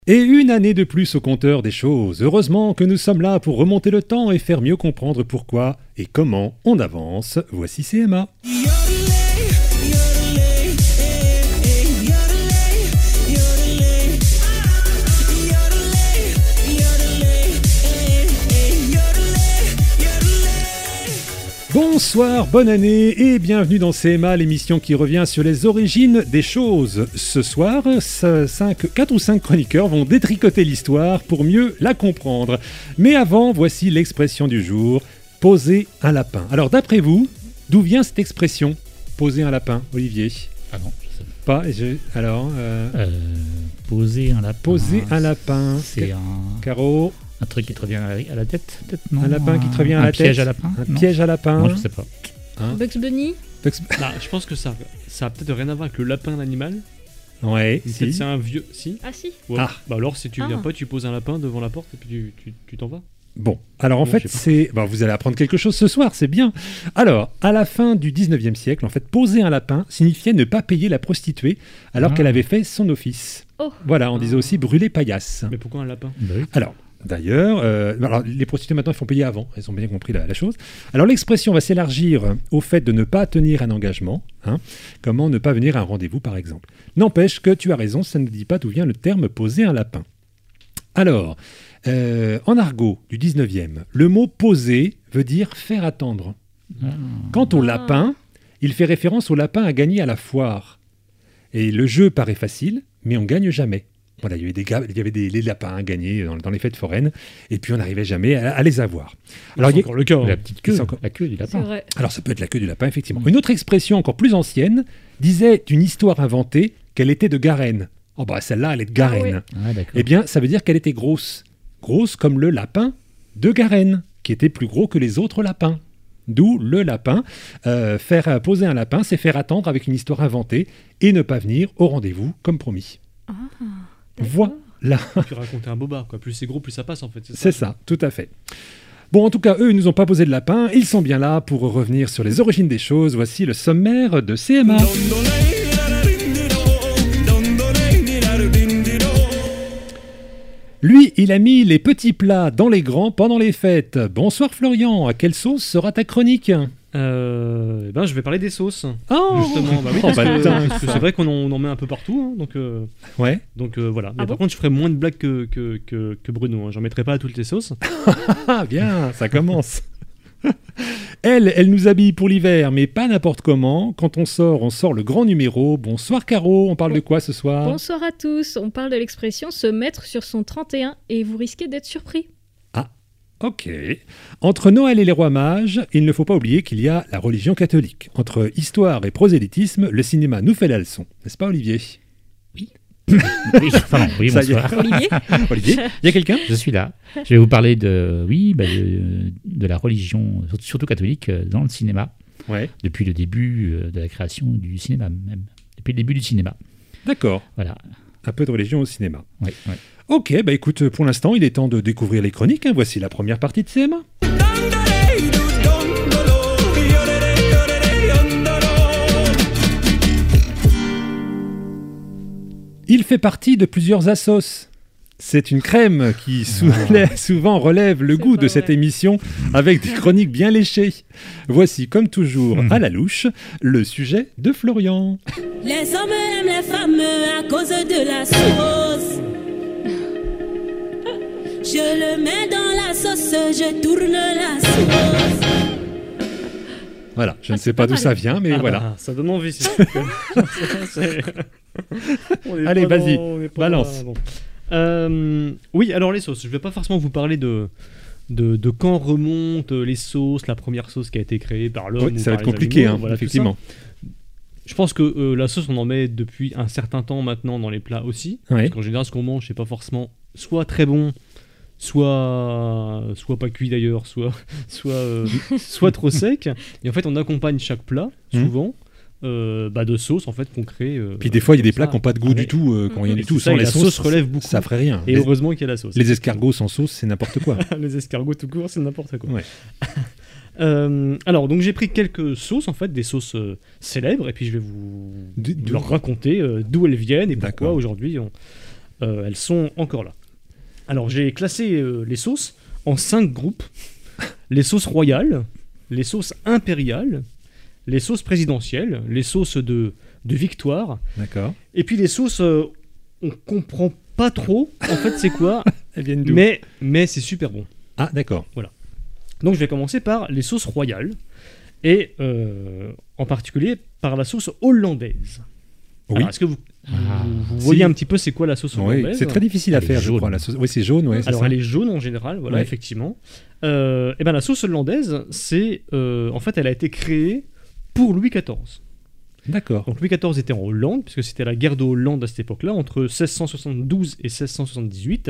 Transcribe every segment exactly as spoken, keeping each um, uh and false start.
Et une année de plus au compteur des choses. Heureusement que nous sommes là pour remonter le temps et faire mieux comprendre pourquoi et comment on avance. Voici C M A. Bonsoir, bonne année et bienvenue dans C M A, l'émission qui revient sur les origines des choses. Ce soir, quatre ou cinq chroniqueurs vont détricoter l'histoire pour mieux la comprendre. Mais avant, voici l'expression du jour, poser un lapin. Alors d'après vous, d'où vient cette expression, poser un lapin, Olivier? Ah non, je sais pas. Je... Alors, euh... Euh, poser un lapin. Poser un lapin. C'est Ca... un... Caro. Un truc qui te revient à la tête, peut-être, non? Un lapin qui te revient un à la tête. Un piège à lapin. Un non piège à lapin. Moi, je sais pas. Hein? Bugs Bunny. Bugs... Bah, je pense que ça, ça a peut-être rien à voir avec le lapin d'animal. Ouais. Peut-être si. c'est un vieux. Si. Ah si. Ouais. Ah. Bah alors, si tu viens Ah. pas, tu poses un lapin devant la porte et puis tu, tu, tu t'en vas. Bon, alors en Non, fait, je sais pas. c'est... Bon, vous allez apprendre quelque chose ce soir, c'est bien. Alors, à la fin du dix-neuvième siècle, en fait, poser un lapin signifiait ne pas payer la prostituée alors Ah. qu'elle avait fait son office. Oh. Voilà, on disait Ah. aussi brûler paillasse. Mais pourquoi un lapin? Bah oui. Alors, d'ailleurs, euh, alors, les prostituées maintenant, ils font payer avant. Elles ont bien compris la, la chose. Alors, l'expression va s'élargir au fait de ne pas tenir un engagement. Hein. Comment ne pas venir à un rendez-vous, par exemple. N'empêche que tu as raison, ça ne dit pas d'où vient le terme poser un lapin. Alors, euh, en argot du dix-neuvième, le mot poser veut dire faire attendre. Ah. Quant au Ah. lapin, il fait référence au lapin à gagner à la foire. Et le jeu paraît facile, mais on gagne jamais. Voilà, il y avait des, gars, il y avait des les lapins à gagner dans, dans les fêtes foraines, et puis on n'arrivait jamais à, à les avoir. Alors, c'est il y a- encore le cas. hein. La petite queue, C'est encore- la queue du C'est lapin. vrai. alors ça peut être la queue du lapin, effectivement. Mm. Une autre expression encore plus ancienne disait d'une histoire inventée qu'elle était de Garenne. Oh bah celle-là, elle est de Garenne. Ah Ah, d'accord. Eh bien, ça veut dire qu'elle était grosse. Grosse comme le lapin de Garenne, qui était plus gros que les autres lapins. D'où le lapin. Euh, faire euh, poser un lapin, c'est faire attendre avec une histoire inventée et ne pas venir au rendez-vous comme promis. Ah, Voilà. Tu racontes un bobard, quoi. Plus c'est gros, plus ça passe, en fait. C'est ça, tout à fait. Bon, en tout cas, eux, ils nous ont pas posé de lapin. Ils sont bien là pour revenir sur les origines des choses. Voici le sommaire de C M A. Lui, il a mis les petits plats dans les grands pendant les fêtes. Bonsoir Florian, à quelle sauce sera ta chronique? Euh, eh ben, je vais parler des sauces. Oh, Justement, bah oui, Oh, parce, bah, que, dingue, parce que ça. c'est vrai qu'on en, on en met un peu partout, hein, donc, euh, Ouais. donc euh, voilà. Mais Ah par bon contre, je ferai moins de blagues que, que, que, que Bruno. Hein. J'en mettrai pas à toutes les sauces. Ah, bien, ça commence. Elle, elle nous habille pour l'hiver, mais pas n'importe comment. Quand on sort, on sort le grand numéro. Bonsoir Caro, on parle de quoi ce soir? Bonsoir à tous. On parle de l'expression se mettre sur son trente et un et vous risquez d'être surpris. Ok. Entre Noël et les rois mages, il ne faut pas oublier qu'il y a la religion catholique. Entre histoire et prosélytisme, le cinéma nous fait la leçon. N'est-ce pas, Olivier? Oui, pardon, oui, Ça y est. bonsoir. Olivier. Olivier, il y a quelqu'un? Je suis là. Je vais vous parler de, oui, bah, de, de la religion, surtout catholique, euh, dans le cinéma, Ouais. depuis le début euh, de la création du cinéma même. Depuis le début du cinéma. D'accord. Voilà. Un peu de religion au cinéma. Oui, oui. Ok, bah écoute, pour l'instant, il est temps de découvrir les chroniques. hein. Voici la première partie de C M A. Il fait partie de plusieurs assos. C'est une crème qui soulè- souvent relève le C'est goût pas de cette vrai. émission avec des chroniques bien léchées. Voici, comme toujours, à la louche, le sujet de Florian. Les hommes aiment les femmes à cause de la sauce. Je le mets dans la sauce, je tourne la sauce. Voilà, je Ah, ne c'est sais pas pas d'où mal. ça vient, mais Ah voilà. bah, ça donne envie. C'est sûr que- C'est- On est Allez, pas vas-y, dans- on est pas balance. dans- bon. Euh, oui, alors les sauces. Je vais pas forcément vous parler de, de, de quand remontent les sauces, la première sauce qui a été créée par l'homme. Oui, ou ça va par être les compliqué, animaux, hein, voilà, tout effectivement. ça. Je pense que euh, la sauce, on en met depuis un certain temps maintenant dans les plats aussi. Ouais. Parce qu'en général, ce qu'on mange, c'est pas forcément soit très bon, soit, soit pas cuit d'ailleurs, soit, soit, euh, soit trop sec. Et en fait, on accompagne chaque plat, Mhm. souvent, euh, bah, de sauce en fait qu'on crée. euh, Puis des fois, il y a des comme plats ça. qui n'ont pas de goût Ah, du mais- tout, euh, qui n'ont rien du Et tout. tout ça, Sans et les la sauces, sauce relève beaucoup. ça ferait rien. Et Les, heureusement qu'il y a la sauce. les escargots sans sauce, c'est n'importe quoi. Les escargots tout court, c'est n'importe quoi. Ouais. Euh, alors, donc j'ai pris quelques sauces, en fait, des sauces euh, célèbres, et puis je vais vous D- d'où- leur raconter euh, d'où elles viennent et pourquoi D'accord. aujourd'hui on, euh, elles sont encore là. Alors j'ai classé euh, les sauces en cinq groupes. Les sauces royales, les sauces impériales, les sauces présidentielles, les sauces de, de victoire, D'accord. et puis les sauces, euh, on comprend pas trop en fait c'est quoi, Elles viennent d'où? mais, mais c'est super bon. Ah, d'accord. Donc je vais commencer par les sauces royales, et euh, en particulier par la sauce hollandaise. Oui. Alors, est-ce que vous, Ah, vous, vous si. voyez un petit peu c'est quoi la sauce Oui, hollandaise? c'est très difficile à Elle est faire, je jaune. crois. La sauce... Oui, c'est jaune, ouais, c'est Alors ça. elle est jaune en général, voilà, Ouais. effectivement. Euh, et ben la sauce hollandaise, c'est euh, en fait elle a été créée pour Louis quatorze. D'accord. Donc Louis quatorze était en Hollande, puisque c'était la guerre de Hollande à cette époque-là, entre seize cent soixante-douze et seize cent soixante-dix-huit.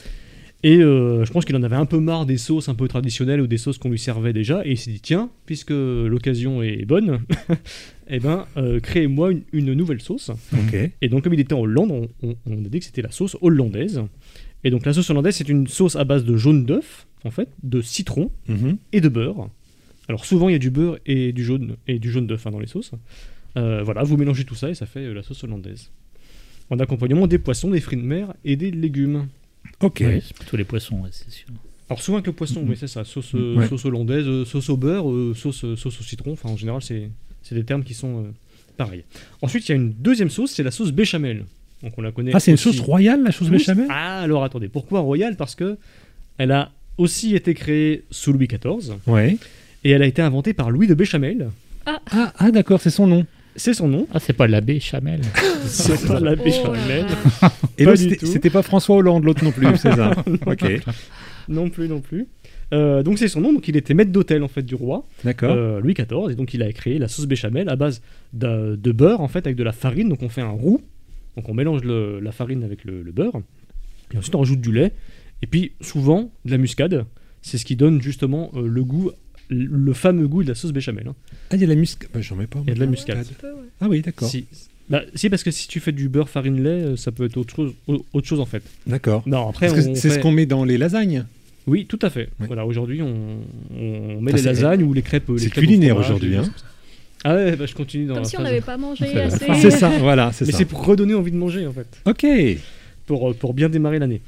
Et euh, je pense qu'il en avait un peu marre des sauces un peu traditionnelles ou des sauces qu'on lui servait déjà, et il s'est dit tiens, puisque l'occasion est bonne, eh ben euh, créez-moi une, une nouvelle sauce. Ok. Et donc comme il était en Hollande, on, on- on a dit que c'était la sauce hollandaise. Et donc la sauce hollandaise, c'est une sauce à base de jaune d'œuf, en fait, de citron Mhm. et de beurre. Alors souvent il y a du beurre et du jaune et du jaune d'œuf hein, dans les sauces. Euh, voilà, vous mélangez tout ça et ça fait euh, la sauce hollandaise. En accompagnement des poissons, des fruits de mer et des légumes. Ok. ouais, c'est plutôt les poissons, ouais, c'est sûr. Alors souvent avec le poisson, Mhm. oui c'est ça, sauce, euh, Ouais. sauce hollandaise, euh, sauce au beurre, euh, sauce, euh, sauce au citron, enfin en général c'est, c'est des termes qui sont euh, pareils. Ensuite il y a une deuxième sauce, c'est la sauce béchamel. Donc on la connaît Ah, c'est une aussi- sauce royale, la sauce Tous- béchamel? Ah alors attendez, pourquoi royale? Parce que elle a aussi été créée sous Louis quatorze Ouais. et elle a été inventée par Louis de Béchamel. Ah, ah d'accord, c'est son nom. C'est son nom. Ah, c'est pas l'abbé Chamel. C'est pas la Oh béchamel. là là. Et Pas l'autre, du c'était tout. c'était pas François Hollande, l'autre non plus, c'est ça. Ok, Non plus, non plus. Euh, donc c'est son nom, donc il était maître d'hôtel en fait du roi, d'accord. euh, Louis quatorze, et donc il a créé la sauce béchamel à base de, de beurre en fait avec de la farine, donc on fait un roux, donc on mélange le- la farine avec le, le beurre, et ensuite on rajoute du lait, et puis souvent de la muscade, c'est ce qui donne justement euh, le goût, le fameux goût de la sauce béchamel. hein. Ah, il y a de la muscade. Bah, j'en mets pas. Il y a de la moi. muscade. Un petit peu, ouais. Ah oui, d'accord. Si, bah, si parce que si tu fais du beurre farine lait, euh, ça peut être autre chose, au- autre chose en fait. D'accord. Non après Parce que on c'est ce fait- qu'on met dans les lasagnes. Oui, tout à fait. Ouais. Voilà, aujourd'hui, on, on met Ah, les c'est- lasagnes ou les crêpes. les c'est crêpes au culinaire fromage, aujourd'hui, des hein. choses comme ça. Ah ouais, bah, je continue dans Comme la si on phrase. n'avait pas mangé C'est assez. C'est ça, voilà, c'est Mais ça. c'est pour redonner envie de manger, en fait, Ok. pour, euh, pour bien démarrer l'année.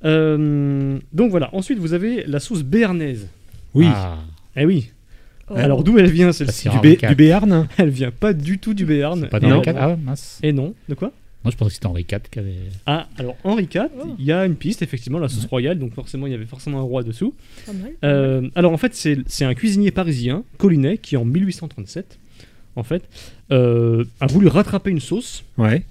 Euh, donc voilà, ensuite, vous avez la sauce béarnaise. Oui. Ah, Eh oui. Oh. Alors, d'où elle vient, celle-ci? Ça, Du, c'est Bé- Henri quatre. du Béarn. Elle vient pas du tout du Béarn. pas Et d'Henri non. quatre. Ah, mince. Et non. De quoi? Moi, je pensais que c'était Henri quatre qui avait. Ah, alors, Henri quatre, Oh. il y a une piste, effectivement, la sauce royale, donc forcément, il y avait forcément un roi dessous. Pas mal. Euh, alors en fait, c'est c'est un cuisinier parisien, Collinet, qui en mille huit cent trente-sept, en fait, euh, a voulu rattraper une sauce. Ouais.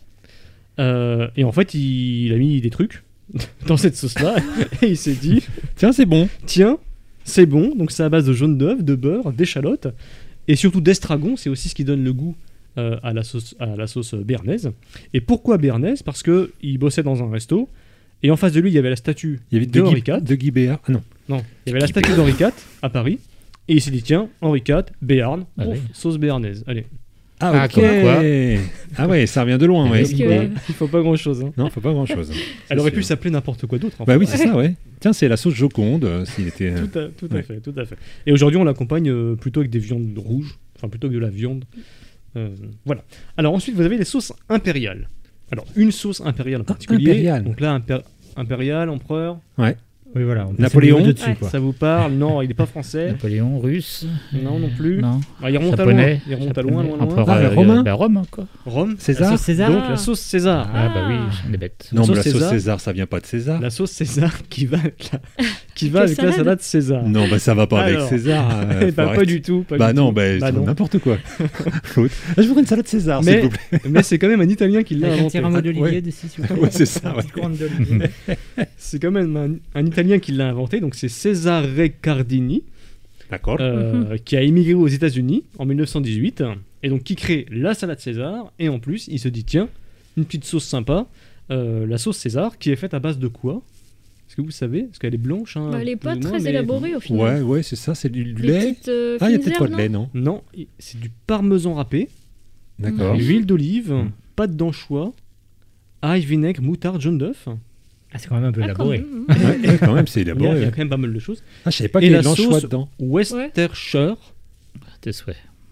euh, et en fait, il, il a mis des trucs dans cette sauce-là. Et il s'est dit, Tiens, c'est bon. tiens, c'est bon. Donc c'est à base de jaune d'œuf, de beurre, d'échalotes. Et surtout d'estragon. C'est aussi ce qui donne le goût euh, à, la sauce, à la sauce béarnaise. Et pourquoi béarnaise? Parce qu'il bossait dans un resto. Et en face de lui, il y avait la statue Il y avait de de Henri Guy, quatre. de Guy Béarn. Ah non. Non, il y avait la statue d'Henri quatre à Paris. Et il s'est dit, tiens, Henri quatre, Béarn, Ah ouf, oui. sauce béarnaise. Allez. Ah, Ah, ok. comme quoi. Ah ouais, ça revient de loin, ouais. Parce que- Il faut pas grand-chose. Hein. Non, faut pas grand-chose. Elle aurait pu sûr. s'appeler n'importe quoi d'autre. en Bah fait. oui, c'est ça, ouais. Tiens, c'est la sauce Joconde, euh, s'il était... euh, Tout à, tout à Ouais. fait, tout à fait. Et aujourd'hui, on l'accompagne euh, plutôt avec des viandes rouges, enfin plutôt que de la viande. Euh, voilà. Alors ensuite, vous avez les sauces impériales. Alors une sauce impériale en particulier. impériale. Donc là, impé- impérial, empereur. Oui, voilà. on passe Napoléon. le niveau dessus, Ouais. quoi. Ça vous parle? Non, il n'est pas français. Napoléon, russe. Non, non plus. Non. Ah, il remonte Japonais. à loin. Il remonte à loin, Japonais. loin, loin. Empereur, Ah, euh, romain. bah, Rome, quoi. Rome. César. La sauce César. Donc la sauce César. Ah, bah oui, Ah. on est bête. Non, mais sauce la sauce César. César, ça vient pas de César. La sauce César qui va avec la, qui va Avec avec la la salade. salade César. Non, bah ça va pas Alors. avec César. euh, Eh faut bah, pas arrêter. du tout. Pas Bah du non, tout. bah, Bah c'est non. n'importe quoi. L'autre. Ah, je voudrais une salade César, s'il Mais- vous plaît. Mais c'est quand même un Italien qui l'a Avec un inventé. petit rameau Ah, d'olivier ouais. dessus, s'il vous plaît. Ouais, c'est ça, Une ouais. petite couronne d'olivier. C'est quand même un, un Italien qui l'a inventé. Donc c'est Cesare Cardini, D'accord. euh, qui a émigré aux États-Unis en mille neuf cent dix-huit et donc qui crée la salade César. Et en plus, il se dit tiens, une petite sauce sympa, euh, la sauce César, qui est faite à base de quoi? Est-ce que vous savez? Parce qu'elle est blanche. Hein, Bah, elle est plus pas ou moins, très mais- élaborée au final. Ouais, ouais, c'est ça, c'est du, du Des lait. petites, euh, Ah, il y a fines peut-être pas herbes, de lait, non non Non, i- c'est du parmesan râpé, D'accord. Mhm. huile d'olive, Mm. pâte d'anchois, ail, vinaigre, moutarde, jaune d'œuf. Ah, c'est quand même un peu Ah, quand élaboré. même. Ouais, ouais, quand même, c'est Il y, a, il y élaboré. a quand même pas mal de choses. Ah, je savais pas Et qu'il y la avait de l'anchois sauce- dedans. Westershire. Tes souhaits. Ah,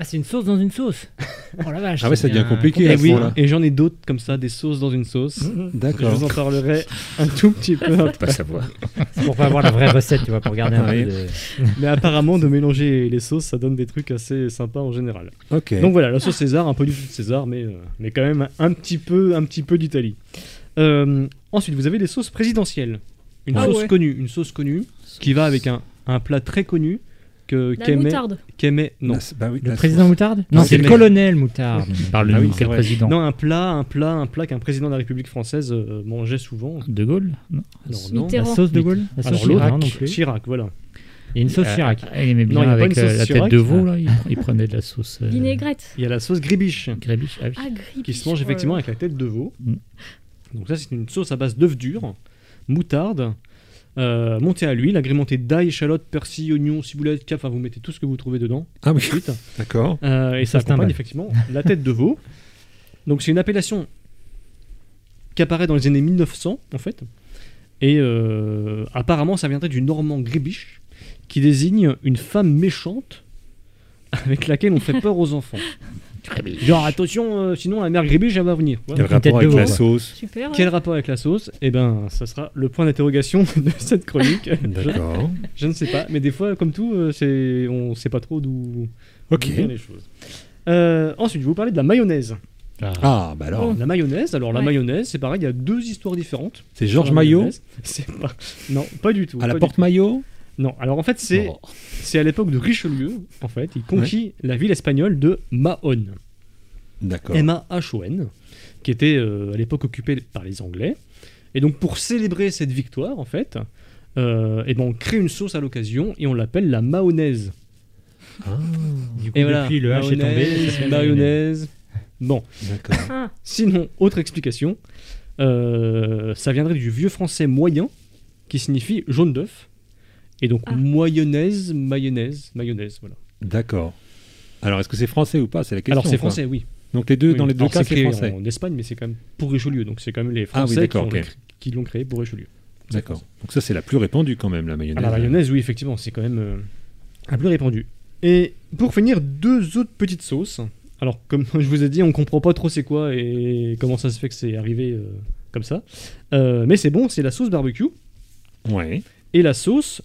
Ah, c'est une sauce dans une sauce. Oh la vache. Ah ouais, ça devient compliqué, Et à ce oui, point-là. et j'en ai d'autres comme ça, des sauces dans une sauce. Je D'accord. vous en parlerai un tout petit peu Pas après. savoir. C'est pour pas avoir la vraie recette, tu vois, pour garder un Oui. peu de... Mais apparemment, de mélanger les sauces, ça donne des trucs assez sympas en général. Ok. Donc voilà, la sauce César, un peu du tout de César, mais, euh, mais quand même un petit peu, un petit peu d'Italie. Euh, ensuite, vous avez les sauces présidentielles. Une Ah sauce ouais. connue, une sauce connue qui va avec un, un plat très connu que La qu'aimait, moutarde. qu'aimait- non, La- bah oui, Le la président sauce. moutarde Non, Non, c'est le c'est- colonel moutarde. On parle de Ah oui, nous, c'est quel vrai. président non, un plat, un plat, un plat qu'un président de la République française euh, mangeait souvent. De Gaulle non. Alors non, Mitterrand. La sauce de Gaulle La sauce alors l'autre, Chirac non plus. Chirac, voilà. Il y a une sauce Euh, Chirac. Il aimait bien Non, il y a pas avec une euh, sauce la Chirac. tête de veau, là. Il, il prenait de la sauce. euh, Vinaigrette. Il y a la sauce gribiche Grébiche. Ah oui. Ah, grippe. qui se mange effectivement avec la tête de veau. Mm. Donc ça, c'est une sauce à base d'œufs durs, moutarde, euh, montée à l'huile, agrémentée d'ail, échalotes, persil, oignons, ciboulette, cap. Enfin, vous mettez tout ce que vous trouvez dedans. Ah oui, Ensuite, d'accord. euh, et ça Ça, c'est un accompagne bal. effectivement la tête de veau. Donc c'est une appellation qui apparaît dans les années mille neuf cents en fait. Et euh, apparemment, ça viendrait du normand gribiche, qui désigne une femme méchante avec laquelle on fait peur aux enfants. Genre attention, euh, sinon la mère gribiche elle va venir. Voilà. Quel tête rapport de avec la veau. sauce? Super. Quel rapport avec la sauce? Eh ben, ça sera le point d'interrogation de cette chronique. je, D'accord. je ne sais pas, mais des fois, comme tout, euh, c'est, on sait pas trop d'où Ok. d'où viennent les choses. Euh, ensuite, je vais vous parler de la mayonnaise. Ah, bah alors, La mayonnaise, alors la Ouais. mayonnaise, c'est pareil, il y a deux histoires différentes. c'est sur Georges la Maillot mayonnaise. C'est pas... Non, pas du tout. à la pas du porte Maillot? tout. Non, alors en fait, c'est, Oh. c'est à l'époque de Richelieu, en fait, il conquit la ville espagnole de Mahon. D'accord. M A H O N, qui était euh, à l'époque occupée par les Anglais. Et donc pour célébrer cette victoire, en fait, euh, et ben on crée une sauce à l'occasion et on l'appelle la mayonnaise. Ah, Du coup, Et voilà, depuis, le H est tombé. ça mayonnaise, s'appelle mayonnaise. Bon, d'accord. Ah, sinon, autre explication, euh, ça viendrait du vieux français moyen, qui signifie jaune d'œuf. Et donc Ah. mayonnaise, mayonnaise, mayonnaise, voilà. D'accord. Alors, est-ce que c'est français ou pas? C'est la question. Alors c'est quoi. français, oui. Donc les deux, Oui. dans les deux Alors, cas, c'est c'est créé français. en Espagne, mais c'est quand même pour Richelieu, donc c'est quand même les Ah oui, Français qui, d'accord, ont ok. le- qui l'ont créé pour Richelieu. D'accord. Donc ça, c'est la plus répandue quand même, la Ah, mayonnaise. la mayonnaise, oui, effectivement, c'est quand même euh, un peu répandu. Et pour finir, deux autres petites sauces. Alors, comme je vous ai dit, on comprend pas trop c'est quoi et comment ça se fait que c'est arrivé euh, comme ça. Euh, mais c'est bon, c'est la sauce barbecue Ouais. et la sauce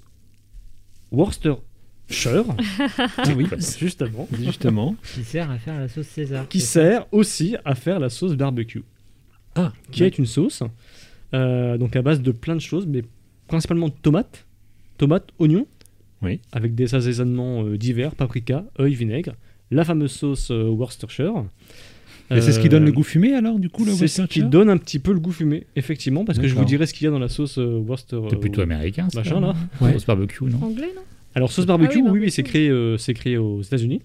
Worcestershire, Ah oui, juste avant, justement. Qui sert à faire la sauce César. qui c'est ça sert aussi à faire la sauce barbecue. Ah, Qui est une sauce, euh, donc à base de plein de choses, mais principalement de tomates, tomates, oignons, Oui. avec des assaisonnements euh, divers, paprika, œil, vinaigre, la fameuse sauce euh, Worcestershire. Et c'est ce qui donne le Euh, goût fumé alors, du coup, le C'est ce qui Worcestershire donne un petit peu le goût fumé, effectivement, parce que je vous D'accord. dirai ce qu'il y a dans la sauce euh, Worcester. C'est euh, plutôt américain, ça. machin, là. Ouais. Sauce barbecue, non? anglais, non? Alors sauce barbecue, Ah oui, oui, barbecue. oui, c'est créé, euh, c'est créé aux États-Unis,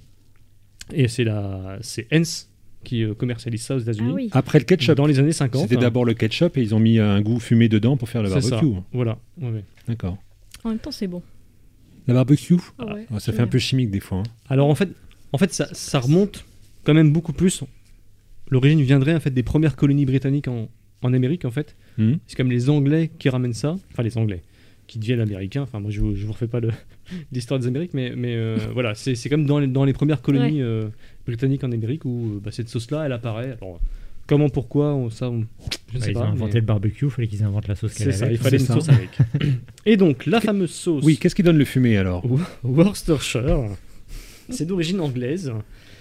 et c'est la, c'est Heinz qui euh, commercialise ça aux États-Unis. Ah oui. Après le ketchup. Dans les années cinquante. C'était d'abord le ketchup et ils ont mis un goût fumé dedans pour faire le C'est ça. barbecue. Voilà. Ouais, ouais. D'accord. En même temps, c'est bon. La barbecue, Ah ouais, oh, ça j'aime fait un bien. peu chimique des fois. hein. Alors en fait, en fait ça, ça remonte quand même beaucoup plus. L'origine viendrait en fait des premières colonies britanniques en, en Amérique en fait. Hmm. C'est comme les Anglais qui ramènent ça, enfin les Anglais qui deviennent américains. Enfin moi je vous, je vous refais pas le- l'histoire des Amériques, mais, mais euh, voilà, c'est c'est comme dans les, dans les premières colonies euh, britanniques en Amérique où euh, bah, cette sauce-là elle apparaît. Alors comment, pourquoi, on- ça, on- je ne Bah, sais ils pas. ont inventé mais le barbecue, il fallait qu'ils inventent la sauce qu'elle C'est ça, avait. il fallait c'est une ça. sauce avec. Et donc la fameuse sauce. Oui, qu'est-ce qui donne le fumé alors? Worcestershire, c'est d'origine anglaise.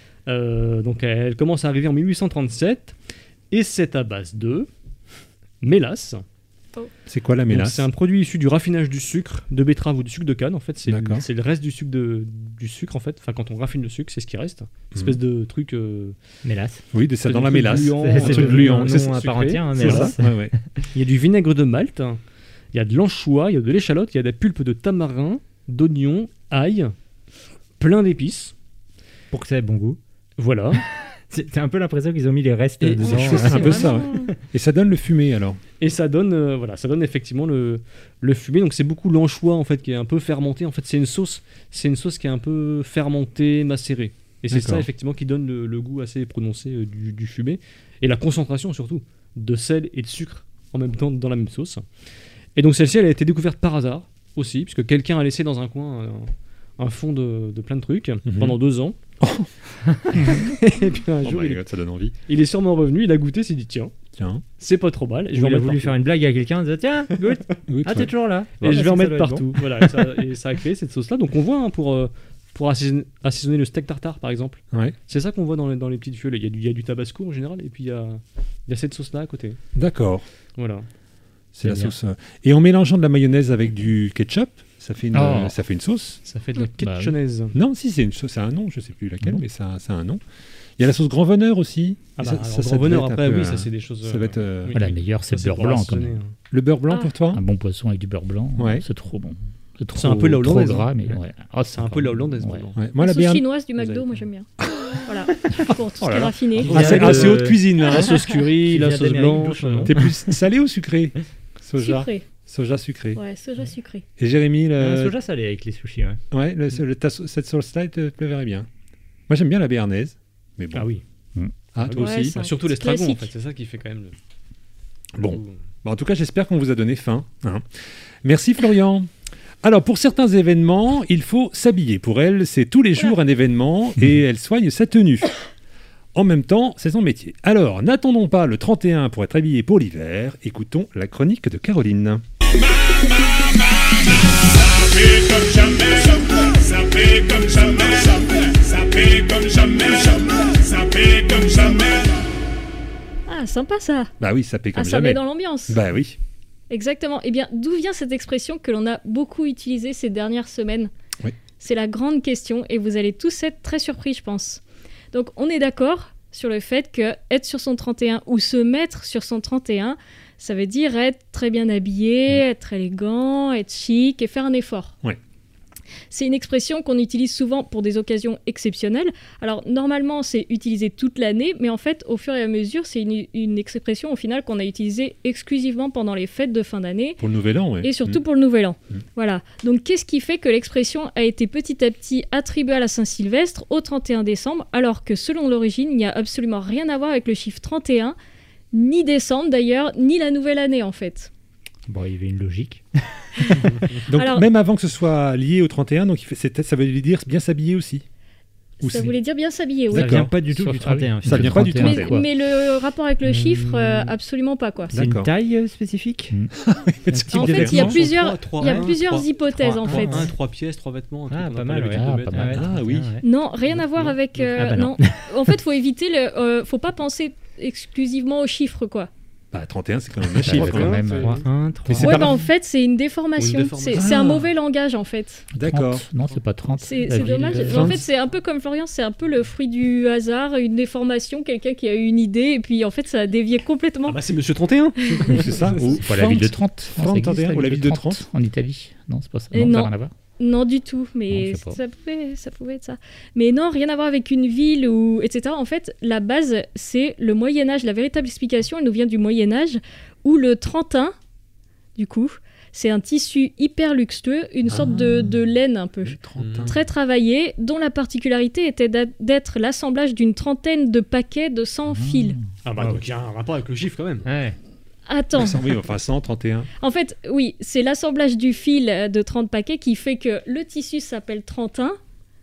Euh, donc elle commence à arriver en mille huit cent trente-sept et c'est à base de mélasse. C'est quoi la Donc, mélasse? c'est un produit issu du raffinage du sucre de betterave ou du sucre de canne. En fait, c'est D'accord. c'est le reste du sucre de, du sucre en fait. Enfin, quand on raffine le sucre, c'est ce qui reste. Une espèce de truc. euh, Mélasse. Oui, de ça c'est dans du la truc mélasse. gluant, C'est un c'est truc devenu gluant, un c'est nom à sucré, part entière, hein, c'est mélasse. Ouais, ouais. Il y a du vinaigre de Malte, il y a de l'anchois, il y a de l'échalote, il y a des pulpes de tamarin, d'oignon, ail, plein d'épices. Pour que ça ait bon goût. Voilà. C'est c'est un peu l'impression qu'ils ont mis les restes Et- dedans. c'est hein. un peu ça, vraiment- Et ça donne le fumé alors? Et ça donne, euh, voilà, ça donne effectivement le, le fumé. Donc c'est beaucoup l'anchois en fait qui est un peu fermenté. En fait, c'est une sauce, c'est une sauce qui est un peu fermentée, macérée. Et c'est ça D'accord. effectivement qui donne le, le goût assez prononcé euh, du, du fumé et la concentration surtout de sel et de sucre en même temps dans la même sauce. Et donc celle-ci, elle a été découverte par hasard aussi, puisque quelqu'un a laissé dans un coin un fonds de, de plein de trucs Mhm. pendant deux ans. Et puis un Oh jour, my il, God, ça donne envie. il est sûrement revenu, il a goûté, il s'est dit tiens, Tiens. c'est pas trop mal. Et je Il vais en a mettre voulu partout. faire une blague à quelqu'un en disant tiens, goûte, Oui, ah ouais. t'es toujours là. Et Ouais, je bah, vais en ça mettre doit être partout. Voilà, et ça, et ça a créé cette sauce-là. Donc on voit hein, pour, euh, pour assaisonner, assaisonner le steak tartare par exemple. Ouais. C'est ça qu'on voit dans les, dans les petites fioles. Il y, a du, il y a du tabasco en général et puis il y a, il y a cette sauce-là à côté. D'accord. Voilà. C'est la bien. sauce. euh, Et en mélangeant de la mayonnaise avec du ketchup, ça fait une, Oh. euh, ça fait une sauce. Ça fait de la Bah oui. ketchunaise. Non, si, c'est une sauce, c'est un nom, je sais plus laquelle, Non. mais ça, ça a un nom. Il y a la sauce Grand Veneur aussi. Ah Et bah, ça- alors, ça, ça grand bonheur, devait être après, un peu, oui, ça euh, c'est des choses. ça va être, euh, oui. Voilà, le meilleur, c'est Ça, le beurre pour blanc. Quand assaisonner, même. hein. Le beurre blanc Ah. pour toi Un bon poisson avec du beurre blanc, Ouais. c'est trop bon. C'est trop, C'est un peu la hollandaise, trop gras, mais hein. ouais. Ah, C'est un peu la hollandaise, ouais. vraiment. Ouais. Moi, La la sauce béarn- chinoise du Vous McDo, avez- moi j'aime bien. Voilà, pour tout ce Oh qui là est là. raffiné. Ah, c'est de- ah, c'est haute cuisine, là. La sauce curry, Qui la vient sauce d'Amérique blanche. du Nord. euh, T'es plus salé ou sucré Soja. Sucré. Soja sucré. Ouais, soja sucré. Et Jérémy, le... Un soja salé avec les sushis, ouais. ouais, le- le- ta sau- cette sauce-là, elle te plairait bien. Moi, j'aime bien la béarnaise. Mais bon. Ah oui. Ah, toi Ouais, aussi ça- Bah, surtout C'est l'estragon en classique. fait, c'est ça qui fait quand même le. Bon. le- Bon, en tout cas, j'espère qu'on vous a donné faim. hein. Merci Florian. Alors, pour certains événements, il faut s'habiller. Pour elle, c'est tous les jours un événement et elle soigne sa tenue. En même temps, c'est son métier. Alors, n'attendons pas le trente et un pour être habillé pour l'hiver. Écoutons la chronique de Caroline. Ça fait comme jamais, ça fait comme jamais, ça fait comme jamais, ça fait comme jamais. Ah, sympa ça. Bah oui, ça paie comme Ah, ça jamais. met dans l'ambiance. Bah oui. Exactement. Eh bien, d'où vient cette expression que l'on a beaucoup utilisée ces dernières semaines Oui. C'est la grande question et vous allez tous être très surpris, je pense. Donc, on est d'accord sur le fait que être sur son trente et un ou se mettre sur son trente et un, ça veut dire être très bien habillé, être élégant, être chic et faire un effort. Ouais. C'est une expression qu'on utilise souvent pour des occasions exceptionnelles. Alors, normalement, c'est utilisé toute l'année, mais en fait, au fur et à mesure, c'est une, une expression, au final, qu'on a utilisée exclusivement pendant les fêtes de fin d'année Pour le nouvel an, ouais. et surtout Mm. pour le Nouvel An. Mm. Voilà. Donc, qu'est-ce qui fait que l'expression a été petit à petit attribuée à la Saint-Sylvestre au trente et un décembre, alors que selon l'origine, il n'y a absolument rien à voir avec le chiffre trente et un, ni décembre d'ailleurs, ni la nouvelle année en fait. Bon, il y avait une logique. Donc, Alors- même avant que ce soit lié au trente et un, donc il fait- c'est- ça veut dire bien s'habiller aussi. Ou Ça c'est- voulait dire bien s'habiller, oui. Ça D'accord. vient pas du tout Sauf- du ah oui. trente et un. Ça vient pas du trente et un, Mais, c'est quoi mais le rapport avec le Hmm. chiffre, euh, absolument pas quoi. C'est une D'accord. taille euh, spécifique Mm. C'est En des fait, il y a vêtements. plusieurs, Trois- il y a trois- plusieurs trois- hypothèses en trois- fait. Un, trois pièces, trois vêtements. un truc Ah, qu'on pas a mal, l'habitude ouais. de Ah, mettre. pas mal. Ah oui. Non, rien à voir Non. avec. euh, Ah bah non. non. En fait, faut éviter le. euh, faut pas penser exclusivement aux chiffres quoi. Bah, trente et un, c'est quand même un Bah, chiffre. quand hein. même, c'est- euh, trois un, Mais trois c'est Ouais, pas bah grave. en fait, c'est une déformation. Ou une déformation. C'est c'est un Ah. mauvais langage en fait. D'accord. trente. Non, c'est pas trente. C'est La c'est ville, dommage. euh, En vingt. fait, c'est un peu comme Florian, c'est un peu le fruit du hasard, une déformation, quelqu'un qui a eu une idée et puis en fait, ça a dévié complètement. Ah bah c'est Monsieur trente et un. C'est ça. Ou Pas la ville de Trente. Trente, Ça existe, trente et un, ou la ville de Trente. En Italie. Non, c'est pas ça. Et Non, ça non. n'a rien à voir. Non, du tout, mais Non, je sais pas. ça, pouvait, ça pouvait être ça. Mais non, rien à voir avec une ville ou et cetera. En fait, la base, c'est le Moyen-Âge. La véritable explication, elle nous vient du Moyen-Âge, où le trentin, du coup, c'est un tissu hyper luxueux, une sorte de, de laine un peu. Le trente et un. Très travaillé, dont la particularité était d'a- d'être l'assemblage d'une trentaine de paquets de cent fils. Ah bah donc il y a un rapport avec le chiffre quand même. Ouais. Attends, cent, oui, enfin cent trente et un. en fait, oui, c'est l'assemblage du fil euh, de trente paquets qui fait que le tissu s'appelle trente et un,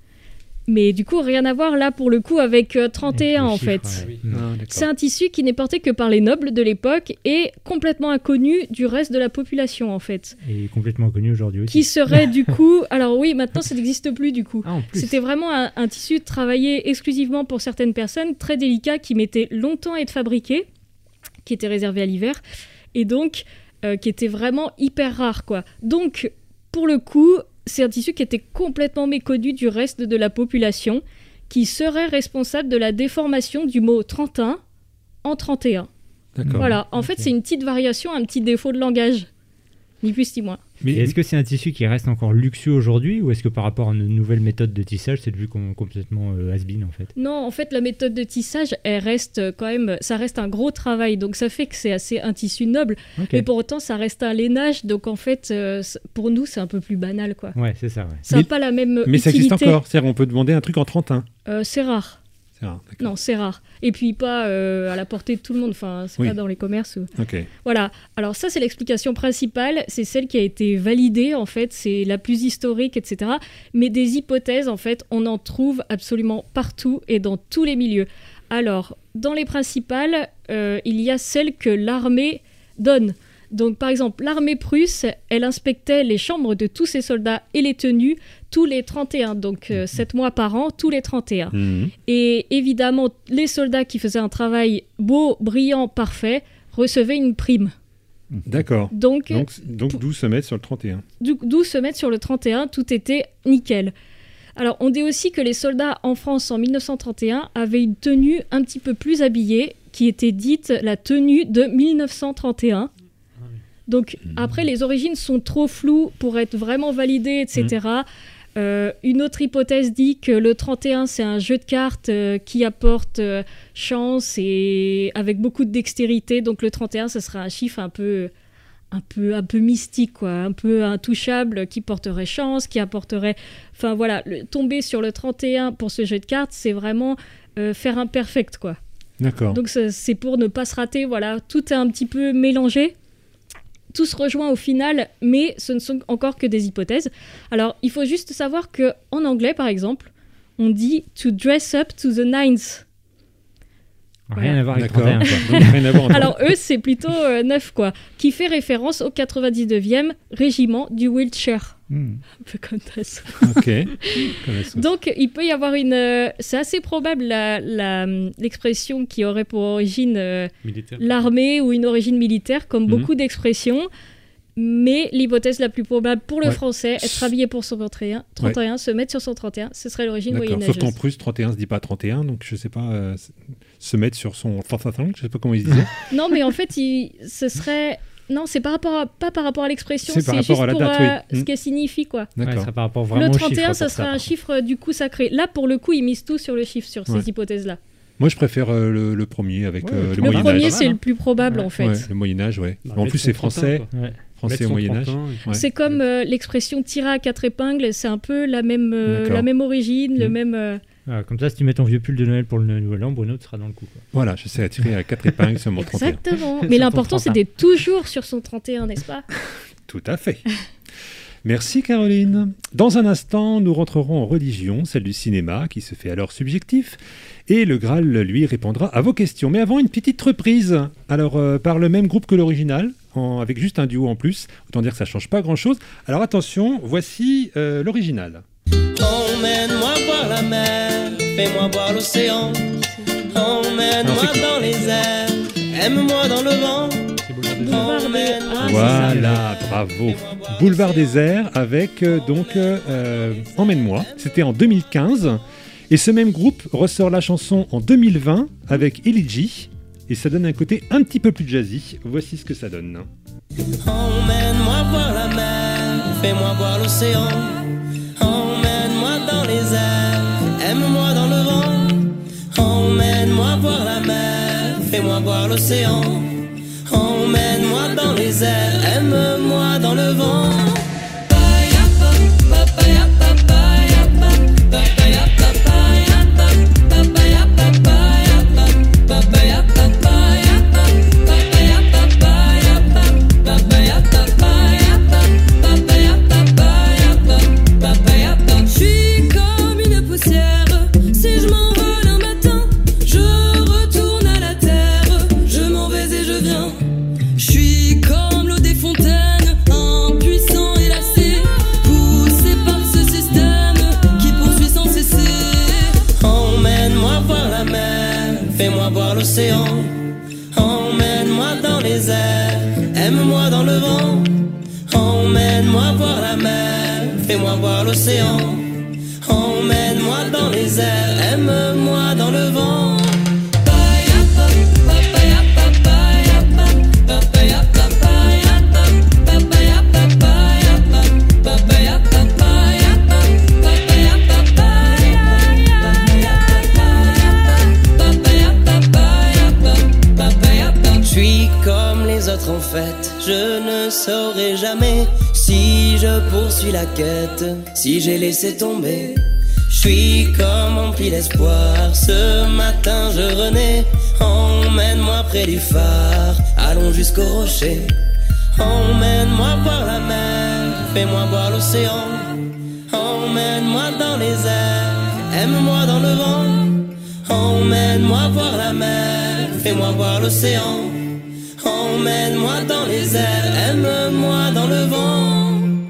mais du coup, rien à voir là pour le coup avec euh, trente et un en Avec le fait. chiffre, ouais. Oui. Ah, d'accord. C'est un tissu qui n'est porté que par les nobles de l'époque et complètement inconnu du reste de la population en fait. Et complètement inconnu aujourd'hui aussi. Qui serait du coup... Alors oui, maintenant ça n'existe plus du coup. Ah, en plus. C'était vraiment un, un tissu travaillé exclusivement pour certaines personnes, très délicat, qui mettait longtemps à être fabriqué, qui était réservé à l'hiver, et donc euh, qui était vraiment hyper rare, quoi. Donc, pour le coup, c'est un tissu qui était complètement méconnu du reste de la population, qui serait responsable de la déformation du mot trente et un en trente et un. D'accord. Voilà, en fait, Ok. c'est une petite variation, un petit défaut de langage. Ni plus ni moins. Mais Et est-ce que c'est un tissu qui reste encore luxueux aujourd'hui ou est-ce que par rapport à une nouvelle méthode de tissage, c'est devenu com- complètement euh, has-been en fait? Non, en fait, la méthode de tissage, elle reste euh, quand même, ça reste un gros travail, donc ça fait que c'est assez un tissu noble, Ok. mais pour autant, ça reste un lainage, donc en fait, euh, c- pour nous, c'est un peu plus banal, quoi. Ouais, c'est ça, ouais. Ça n'a Mais- pas la même mais ça utilité. existe encore. C'est-à-dire on peut demander un truc en trente et un. Euh, c'est rare. C'est rare. D'accord. Non, c'est rare. Et puis pas euh, à la portée de tout le monde. Enfin, c'est Oui. pas dans les commerces. Ou... Ok. Voilà. Alors ça, c'est l'explication principale. C'est celle qui a été validée, en fait. C'est la plus historique, et cetera. Mais des hypothèses, en fait, on en trouve absolument partout et dans tous les milieux. Alors, dans les principales, euh, il y a celle que l'armée donne. Donc, par exemple, l'armée prusse, elle inspectait les chambres de tous ses soldats et les tenues tous les trente et un, donc euh, sept mois par an, tous les trente et un. Mhm. Et évidemment, les soldats qui faisaient un travail beau, brillant, parfait, recevaient une prime. D'accord. Donc, Donc, donc d'où se mettre sur le trente et un. du- d'où se mettre sur le trente et un, tout était nickel. Alors, on dit aussi que les soldats en France en mille neuf cent trente et un avaient une tenue un petit peu plus habillée, qui était dite la tenue de mille neuf cent trente et un. Donc, après, les origines sont trop floues pour être vraiment validées, et cetera. Euh, une autre hypothèse dit que le trente et un, c'est un jeu de cartes euh, qui apporte euh, chance et avec beaucoup de dextérité. Donc, le trente et un, ce serait un chiffre un peu... un peu, un peu mystique, quoi, un peu intouchable, qui porterait chance, qui apporterait... Enfin, voilà, le- tomber sur le trente et un pour ce jeu de cartes, c'est vraiment euh, faire un perfect, quoi. D'accord. Donc, ça- c'est pour ne pas se rater, voilà. Tout est un petit peu mélangé. Tout se rejoint au final, mais ce ne sont encore que des hypothèses. Alors, il faut juste savoir qu'en anglais, par exemple, on dit « to dress up to the nines ». Rien à voir avec D'accord. trente et un, quoi. Donc, rien à voir entre- Alors eux, c'est plutôt euh, neuf, quoi, qui fait référence au quatre-vingt-dix-neuvième régiment du Wiltshire. Hmm. Un peu comme ça. Ok. Comme la sauce. Donc il peut y avoir une... euh, c'est assez probable la- la- l'expression qui aurait pour origine euh, Militaire. l'armée ou une origine militaire, comme Mhm. beaucoup d'expressions. Mais l'hypothèse la plus probable pour le Ouais. français, être habillé pour son trente et un, trente et un, se mettre sur son trente et un, ce serait l'origine D'accord. moyenâgeuse. Sauf qu'en Prusse, trente et un se dit pas trente et un, donc je sais pas, euh, se mettre sur son trente et un, je sais pas comment ils disaient. Non, mais en fait, il- ce serait... Non, c'est par rapport à... pas par rapport à l'expression, C'est c'est par juste rapport à la pour date, euh, oui. ce Mm. qu'elle signifie, quoi. Ouais, ce D'accord. serait par rapport vraiment Le au trente et un, chiffre ça pour serait un par chiffre euh, du coup sacré. Là, pour le coup, ils misent tout sur le chiffre, sur ces Ouais. hypothèses-là. Moi, je préfère euh, le, le premier avec Ouais, euh, le le Le Moyen premier, Âge. c'est mal, le hein. plus probable, Ouais. en fait. Ouais, le Moyen Âge, ouais. Bah, en mettre plus, son c'est trente et un, français, quoi. Ouais. français Mettre au son Moyen Âge. trente et un, et- Ouais. C'est comme euh, l'expression tirer à quatre épingles, c'est un peu la même, euh, D'accord. la même origine, le Mm. même... euh, Voilà, comme ça, si tu mets ton vieux pull de Noël pour le nouvel an, Bruno, tu seras dans le coup. Quoi. Voilà, je sais attirer à quatre épingles sur mon trente et un. Exactement. Sur Mais ton l'important, trente et un. c'est d'être toujours sur son trente et un, n'est-ce pas? Tout à fait. Merci Caroline. Dans un instant, nous rentrerons en religion, celle du cinéma, qui se fait alors subjectif, et le Graal, lui, répondra à vos questions. Mais avant, une petite reprise, alors euh, par le même groupe que l'original, en- avec juste un duo en plus, autant dire que ça change pas grand-chose. Alors attention, voici euh, l'original. Emmène-moi voir la mer, fais-moi voir l'océan. Alors, Emmène-moi c'est- dans les airs, aime-moi dans le vent. C'est Boulevard des Boulevard Airs. des- Emmène-moi Ah, c'est Voilà, bravo. Boulevard des Airs avec euh, donc euh, euh, Emmène-moi. C'était en deux mille quinze. Et ce même groupe ressort la chanson en deux mille vingt avec Eligi. Et ça donne un côté un petit peu plus jazzy. Voici ce que ça donne. Emmène-moi voir la mer, fais-moi voir l'océan. Emmène-moi dans les airs, aime-moi dans le vent. Emmène-moi voir la mer, fais-moi voir l'océan. Emmène-moi dans les airs, aime-moi dans le vent. Je suis comme une poussière. Si je m'envole un matin, je retourne à la terre. Je m'en vais et je viens. Je suis comme l'eau des fontaines, impuissant et lassé, poussé par ce système qui poursuit sans cesser. Emmène-moi voir la mer, fais-moi voir l'océan. Emmène-moi dans les airs, aime-moi dans le vent. Emmène-moi voir la mer, fais-moi voir l'océan. Emmène-moi dans les airs, aime-moi dans le vent. Je suis comme les autres en fait, je ne saurai jamais si je poursuis la quête, si j'ai laissé tomber. Je suis comme empli d'espoir. Ce matin je renais. Emmène-moi près du phare, allons jusqu'au rocher. Emmène-moi voir la mer, fais-moi voir l'océan. Emmène-moi dans les airs, aime-moi dans le vent. Emmène-moi voir la mer, fais-moi voir l'océan. Emmène-moi dans les airs, aime-moi dans le vent.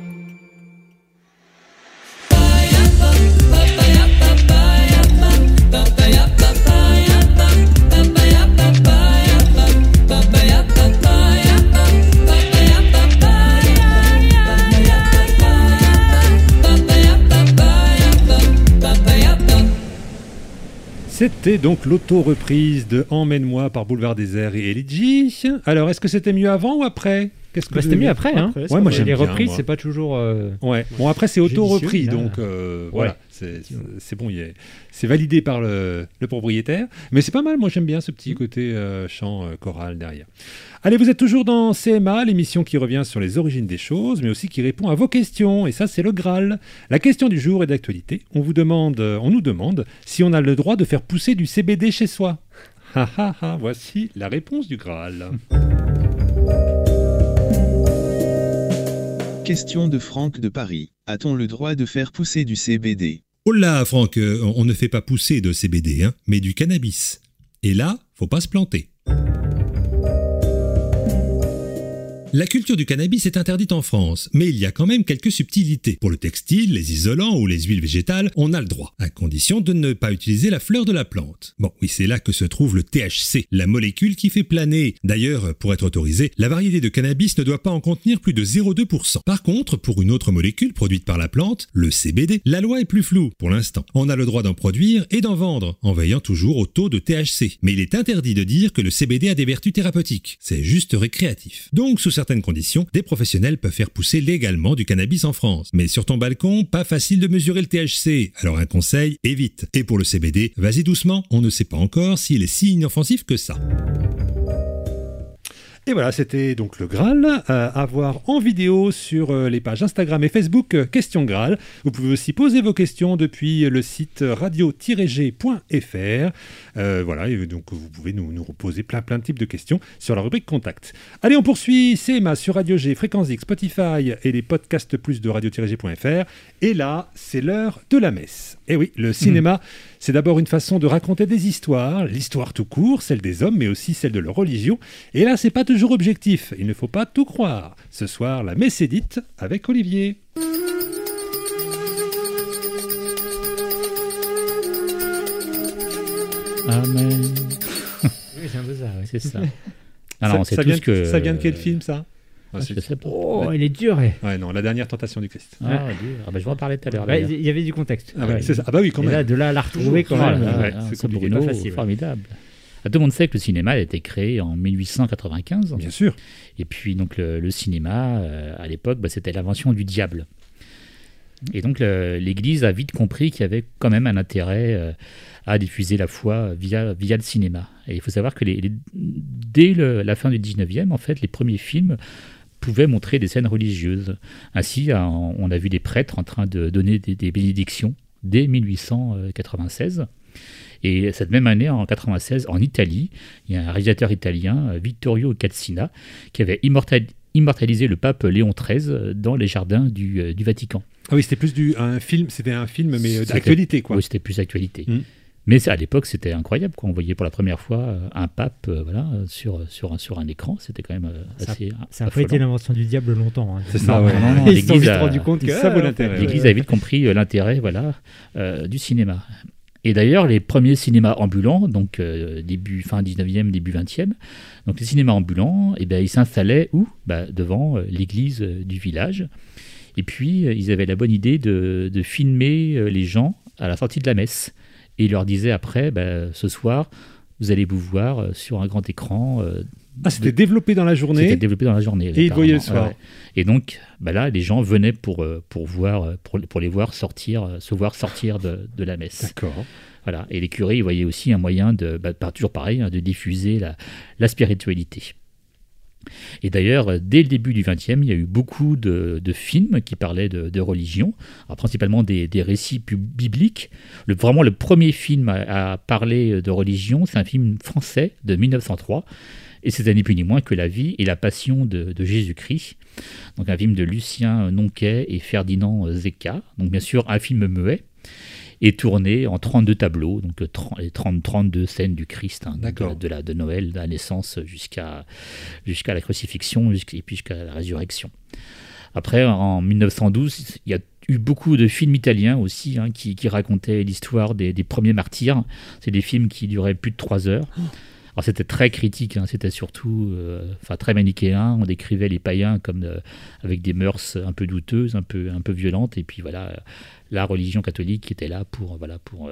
C'était donc l'auto-reprise de Emmène-moi par Boulevard Désert et Elidji. Alors, est-ce que c'était mieux avant ou après? Qu'est-ce que Bah, c'était mieux après, hein. Après, Ouais, moi j'aime Les bien, reprises, moi. c'est pas toujours. euh, Ouais. Bon, après c'est auto-repris, Judicieux, là. donc euh, voilà, c'est c'est- c'est bon, il est- c'est validé par le, le propriétaire. Mais c'est pas mal, moi j'aime bien ce petit côté euh, chant euh, choral derrière. Allez, vous êtes toujours dans C M A, l'émission qui revient sur les origines des choses, mais aussi qui répond à vos questions. Et ça, c'est le Graal. La question du jour est d'actualité. On vous demande, euh, on nous demande si on a le droit de faire pousser du C B D chez soi. Ha ha ha, voici la réponse du Graal. Question de Franck de Paris. A-t-on le droit de faire pousser du C B D? Oh là, Franck, euh, on ne fait pas pousser de C B D, hein, mais du cannabis. Et là, faut pas se planter. La culture du cannabis est interdite en France, mais il y a quand même quelques subtilités. Pour le textile, les isolants ou les huiles végétales, on a le droit, à condition de ne pas utiliser la fleur de la plante. Bon, oui, c'est là que se trouve le T H C, la molécule qui fait planer. D'ailleurs, pour être autorisé, la variété de cannabis ne doit pas en contenir plus de zéro virgule deux pour cent. Par contre, pour une autre molécule produite par la plante, le C B D, la loi est plus floue pour l'instant. On a le droit d'en produire et d'en vendre, en veillant toujours au taux de T H C. Mais il est interdit de dire que le C B D a des vertus thérapeutiques. C'est juste récréatif. Donc, sous certaines conditions, des professionnels peuvent faire pousser légalement du cannabis en France. Mais sur ton balcon, pas facile de mesurer le T H C. Alors un conseil, évite. Et pour le C B D, vas-y doucement, on ne sait pas encore s'il est si inoffensif que ça. Et voilà, c'était donc le Graal, euh, à voir en vidéo sur euh, les pages Instagram et Facebook euh, Question Graal. Vous pouvez aussi poser vos questions depuis le site radio tiret g point f r. Euh, voilà, et donc vous pouvez nous, nous poser plein plein de types de questions sur la rubrique Contact. Allez, on poursuit C M A sur Radio G, Fréquence X, Spotify et les podcasts plus de radio tiret g point f r. Et là, c'est l'heure de la messe. Et oui, le cinéma, mmh. c'est d'abord une façon de raconter des histoires, l'histoire tout court, celle des hommes, mais aussi celle de leur religion. Et là, c'est pas toujours objectif, il ne faut pas tout croire. Ce soir, la messe est dite avec Olivier. Amen. Oui, c'est un peu ça, ouais. C'est ça. Alors, ça, on sait ça tous vient, que... ça vient de quel film, ça? Ah, je sais pas. Oh, il est dur, eh. Ouais, non, La dernière tentation du Christ. Ah, dur. Ah bah, je vais en parler tout à l'heure. Bah, il y avait du contexte. Ah, ouais, c'est ça. Ah bah oui, quand Et même. là, de là à la retrouver quand Ah, même. là, ouais, là, c'est ça, compliqué, Bruno, pas facile. formidable. Ah, tout le monde sait que le cinéma a été créé en mille huit cent quatre-vingt-quinze. Bien sûr. Et puis, donc, le, le cinéma, euh, à l'époque, bah, c'était l'invention du diable. Et donc, le, l'Église a vite compris qu'il y avait quand même un intérêt euh, à diffuser la foi via, via le cinéma. Et il faut savoir que les, les, dès le, la fin du dix-neuvième, en fait, les premiers films pouvaient montrer des scènes religieuses. Ainsi, on a vu des prêtres en train de donner des, des bénédictions dès mille huit cent quatre-vingt-seize. Et cette même année, en quatre-vingt-seize, en Italie, il y a un réalisateur italien, Vittorio Caccina, qui avait immortal, immortalisé le pape Léon treize dans les jardins du, du Vatican. Ah oui, c'était plus du, un film, c'était un film, mais d'actualité, quoi. Oui, c'était plus actualité. Mmh. Mais à l'époque, c'était incroyable, quoi. On voyait pour la première fois un pape euh, voilà, sur, sur, un, sur un écran. C'était quand même euh, assez. Ça n'a pas été l'invention du diable longtemps. Hein. C'est ça, ouais. Non, non, Ils se sont vite rendu compte que ça vaut l'intérêt. L'Église a vite compris euh, l'intérêt voilà, euh, du cinéma. Et d'ailleurs, les premiers cinémas ambulants, donc euh, début, fin dix-neuvième, début vingtième, donc les cinémas ambulants, eh ben, ils s'installaient où bah, devant euh, l'église euh, du village. Et puis, euh, ils avaient la bonne idée de, de filmer euh, les gens à la sortie de la messe. Et ils leur disaient après, bah, ce soir, vous allez vous voir euh, sur un grand écran. Euh, ah, c'était de... développé dans la journée. C'était développé dans la journée. Et ils voyaient le soir. Ouais. Et donc, bah là, les gens venaient pour, pour, voir, pour, pour les voir sortir, se voir sortir de, de la messe. D'accord. Voilà. Et les curés, ils voyaient aussi un moyen, de, bah, toujours pareil, hein, de diffuser la, la spiritualité. Et d'ailleurs, dès le début du vingtième, il y a eu beaucoup de, de films qui parlaient de, de religion, alors principalement des, des récits pub- bibliques. Le, vraiment, le premier film à, à parler de religion, c'est un film français de mille neuf cent trois, et c'était ni plus ni moins que La vie et la passion de, de Jésus-Christ. Donc un film de Lucien Nonquet et Ferdinand Zecca. Donc bien sûr, un film muet, et tourné en trente-deux tableaux, donc les trente, trente-deux scènes du Christ, hein, de, de, la, de Noël, de la naissance jusqu'à, jusqu'à la crucifixion, jusqu'à, et puis jusqu'à la résurrection. Après, en mille neuf cent douze, il y a eu beaucoup de films italiens aussi, hein, qui, qui racontaient l'histoire des, des premiers martyrs. C'est des films qui duraient plus de trois heures. Alors c'était très critique, hein, c'était surtout euh, enfin, très manichéen. On décrivait les païens comme euh, avec des mœurs un peu douteuses, un peu, un peu violentes, et puis voilà, euh, la religion catholique qui était là pour, voilà, pour, euh,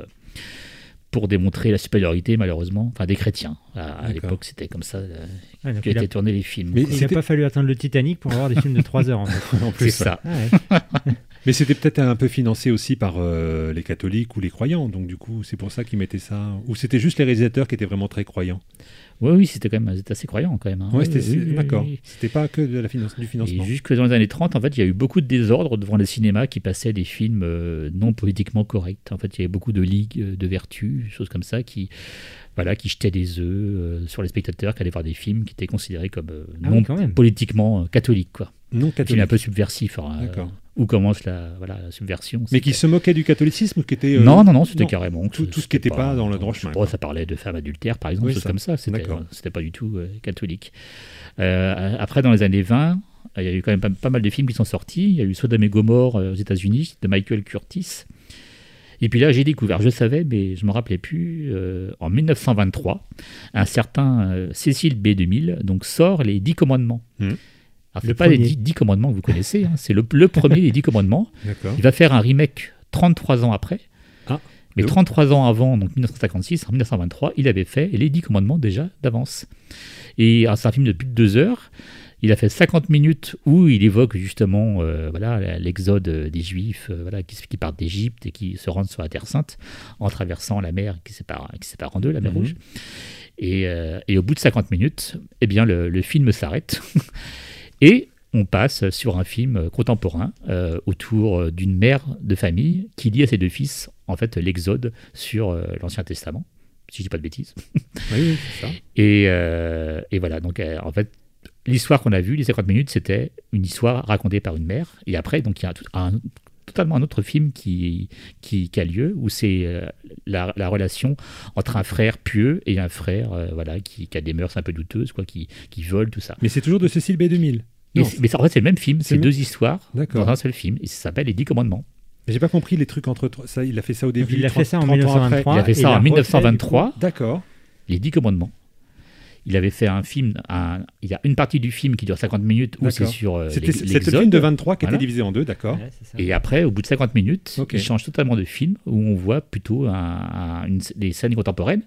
pour démontrer la supériorité, malheureusement, enfin des chrétiens. À, à l'époque, c'était comme ça euh, Ouais, donc que il a- étaient tournés les films. Mais quoi. il n'a pas fallu atteindre le Titanic pour avoir des films de trois heures en fait. En plus, C'est ça. Ah ouais. Mais c'était peut-être un peu financé aussi par euh, les catholiques ou les croyants, donc du coup c'est pour ça qu'ils mettaient ça. Ou c'était juste les réalisateurs qui étaient vraiment très croyants. Oui, oui, c'était quand même c'était assez croyant quand même. Hein. Ouais, c'était Oui, oui, oui, d'accord. oui. C'était pas que de la finance, du financement. Et jusque dans les années trente, en fait, il y a eu beaucoup de désordre devant le cinéma qui passaient des films euh, non politiquement corrects. En fait, il y avait beaucoup de ligues euh, de vertu, des choses comme ça, qui, voilà, qui jetaient des œufs euh, sur les spectateurs qui allaient voir des films qui étaient considérés comme euh, Ah non oui, quand même. politiquement euh, catholiques, quoi. Non Des films catholiques. un peu subversifs. hein, D'accord. euh, où commence la, voilà, la subversion. Mais qui c'était- se moquaient du catholicisme ou qui était. euh, Non, non, non, c'était carrément. Tout, tout ce qui n'était pas dans le droit je sais chemin. pas, quoi. ça parlait de femmes adultères, par exemple, Oui, choses ça. comme ça. C'était, D'accord. c'était pas du tout euh, catholique. Euh, après, dans les années vingt, il y a eu quand même pas, pas mal de films qui sont sortis. Il y a eu Sodome et Gomorrhe euh, aux États-Unis de Michael Curtis. Et puis là, j'ai découvert, je savais, mais je ne me rappelais plus, euh, en mille neuf cent vingt-trois, un certain euh, Cécile B deux mille donc, sort les Dix Commandements. Mmh. Alors, ce Le n'est pas les premier. dix, dix commandements que vous connaissez, hein, c'est le, le premier des Dix Commandements. D'accord. Il va faire un remake trente-trois ans après. Ah. Mais Le- trente-trois ans avant, donc mille neuf cent cinquante-six, en mille neuf cent vingt-trois, il avait fait les Dix Commandements déjà d'avance. Et alors, c'est un film de plus de deux heures. Il a fait cinquante minutes où il évoque justement euh, voilà, l'exode des Juifs euh, voilà, qui, qui partent d'Égypte et qui se rendent sur la Terre Sainte en traversant la mer qui sépare, qui sépare en deux, la mer Mhm. Rouge. Et, euh, et au bout de cinquante minutes, eh bien, le, le film s'arrête. Et on passe sur un film contemporain euh, autour d'une mère de famille qui lit à ses deux fils en fait l'Exode sur euh, l'Ancien Testament, si je dis pas de bêtises. Oui, oui, c'est ça. Et, euh, et voilà, donc euh, en fait, l'histoire qu'on a vue, les cinquante minutes, c'était une histoire racontée par une mère. Et après, donc il y a tout- un, totalement un autre film qui, qui, qui a lieu, où c'est euh, la, la relation entre un frère pieux et un frère euh, voilà, qui, qui a des mœurs un peu douteuses, quoi, qui, qui vole, tout ça. Mais c'est toujours de Cécile B deux mille. Et Non. c'est- mais en fait, c'est le même film, C'est c'est le deux histoires D'accord. dans un seul film, et ça s'appelle Les Dix Commandements. Mais j'ai pas compris les trucs entre ça. Il a fait ça au début. il a fait ça en trente ans mille neuf cent vingt-trois. après. Il a fait et ça il a en refait, mille neuf cent vingt-trois, D'accord. Les Dix Commandements. Il avait fait un film, un- il y a une partie du film qui dure cinquante minutes où c'est D'accord. sur euh, C'était l'ex- c'était le l'Exode. film de vingt-trois qui Voilà. était divisé en deux, d'accord. Ouais, c'est ça. Et après, au bout de cinquante minutes, Ok. il change totalement de film où on voit plutôt un- un- une- des scènes contemporaines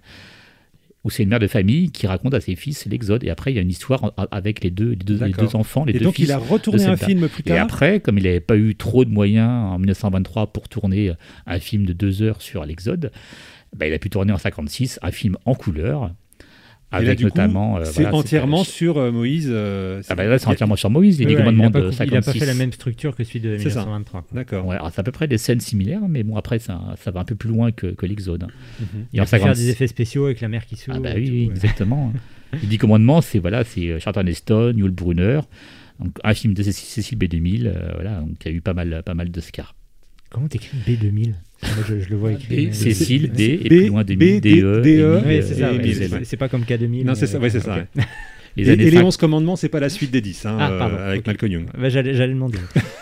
où c'est une mère de famille qui raconte à ses fils l'Exode. Et après, il y a une histoire en- avec les deux, les deux, les D'accord. deux enfants, les Et deux donc fils. il a retourné de un cette film plus Et tard. après, comme il n'avait pas eu trop de moyens en mille neuf cent vingt-trois pour tourner un film de deux heures sur l'Exode, bah, il a pu tourner en cinquante-six un film en couleur, Et là, avec du coup, notamment... euh, c'est voilà, entièrement c'était- sur euh, Moïse. euh, Ah bah là, c'est entièrement sur Moïse, les Ouais, dix ouais, commandements il a pas de coupe- Il n'a pas cinquante-six. fait la même structure que celui de C'est ça. mille neuf cent vingt-trois. D'accord. Ouais, alors c'est à peu près des scènes similaires, mais bon, après, ça, ça va un peu plus loin que, que l'Exode. Mhm. Et Il en a pu faire cinquante-six des effets spéciaux avec la mer qui s'ouvre. Ah bah et oui, tout, oui, ouais. exactement. Les Dix Commandements, c'est voilà, c'est Charlton Heston, Yul Brynner, donc un film de Céc- Cécile B deux mille, euh, voilà, donc il y a eu pas mal, pas mal d'Oscars. Comment t'écris B deux mille Moi, je, je le vois écrit. Et mais- Cécile, D, et B- plus loin deux mille, B, D, E, D, et E, mille, Ouais, c'est ça. euh, ouais, et mille, c'est- mille. ouais. C'est pas comme K deux mille. Non, c'est mais- ça, ouais, c'est ça. ok. ouais. Les Et, années et les cinq- onze commandements, c'est pas la suite des dix, hein, Ah, pardon, euh, avec ok. Malcolm Young. Bah, J'allais j'allais demander.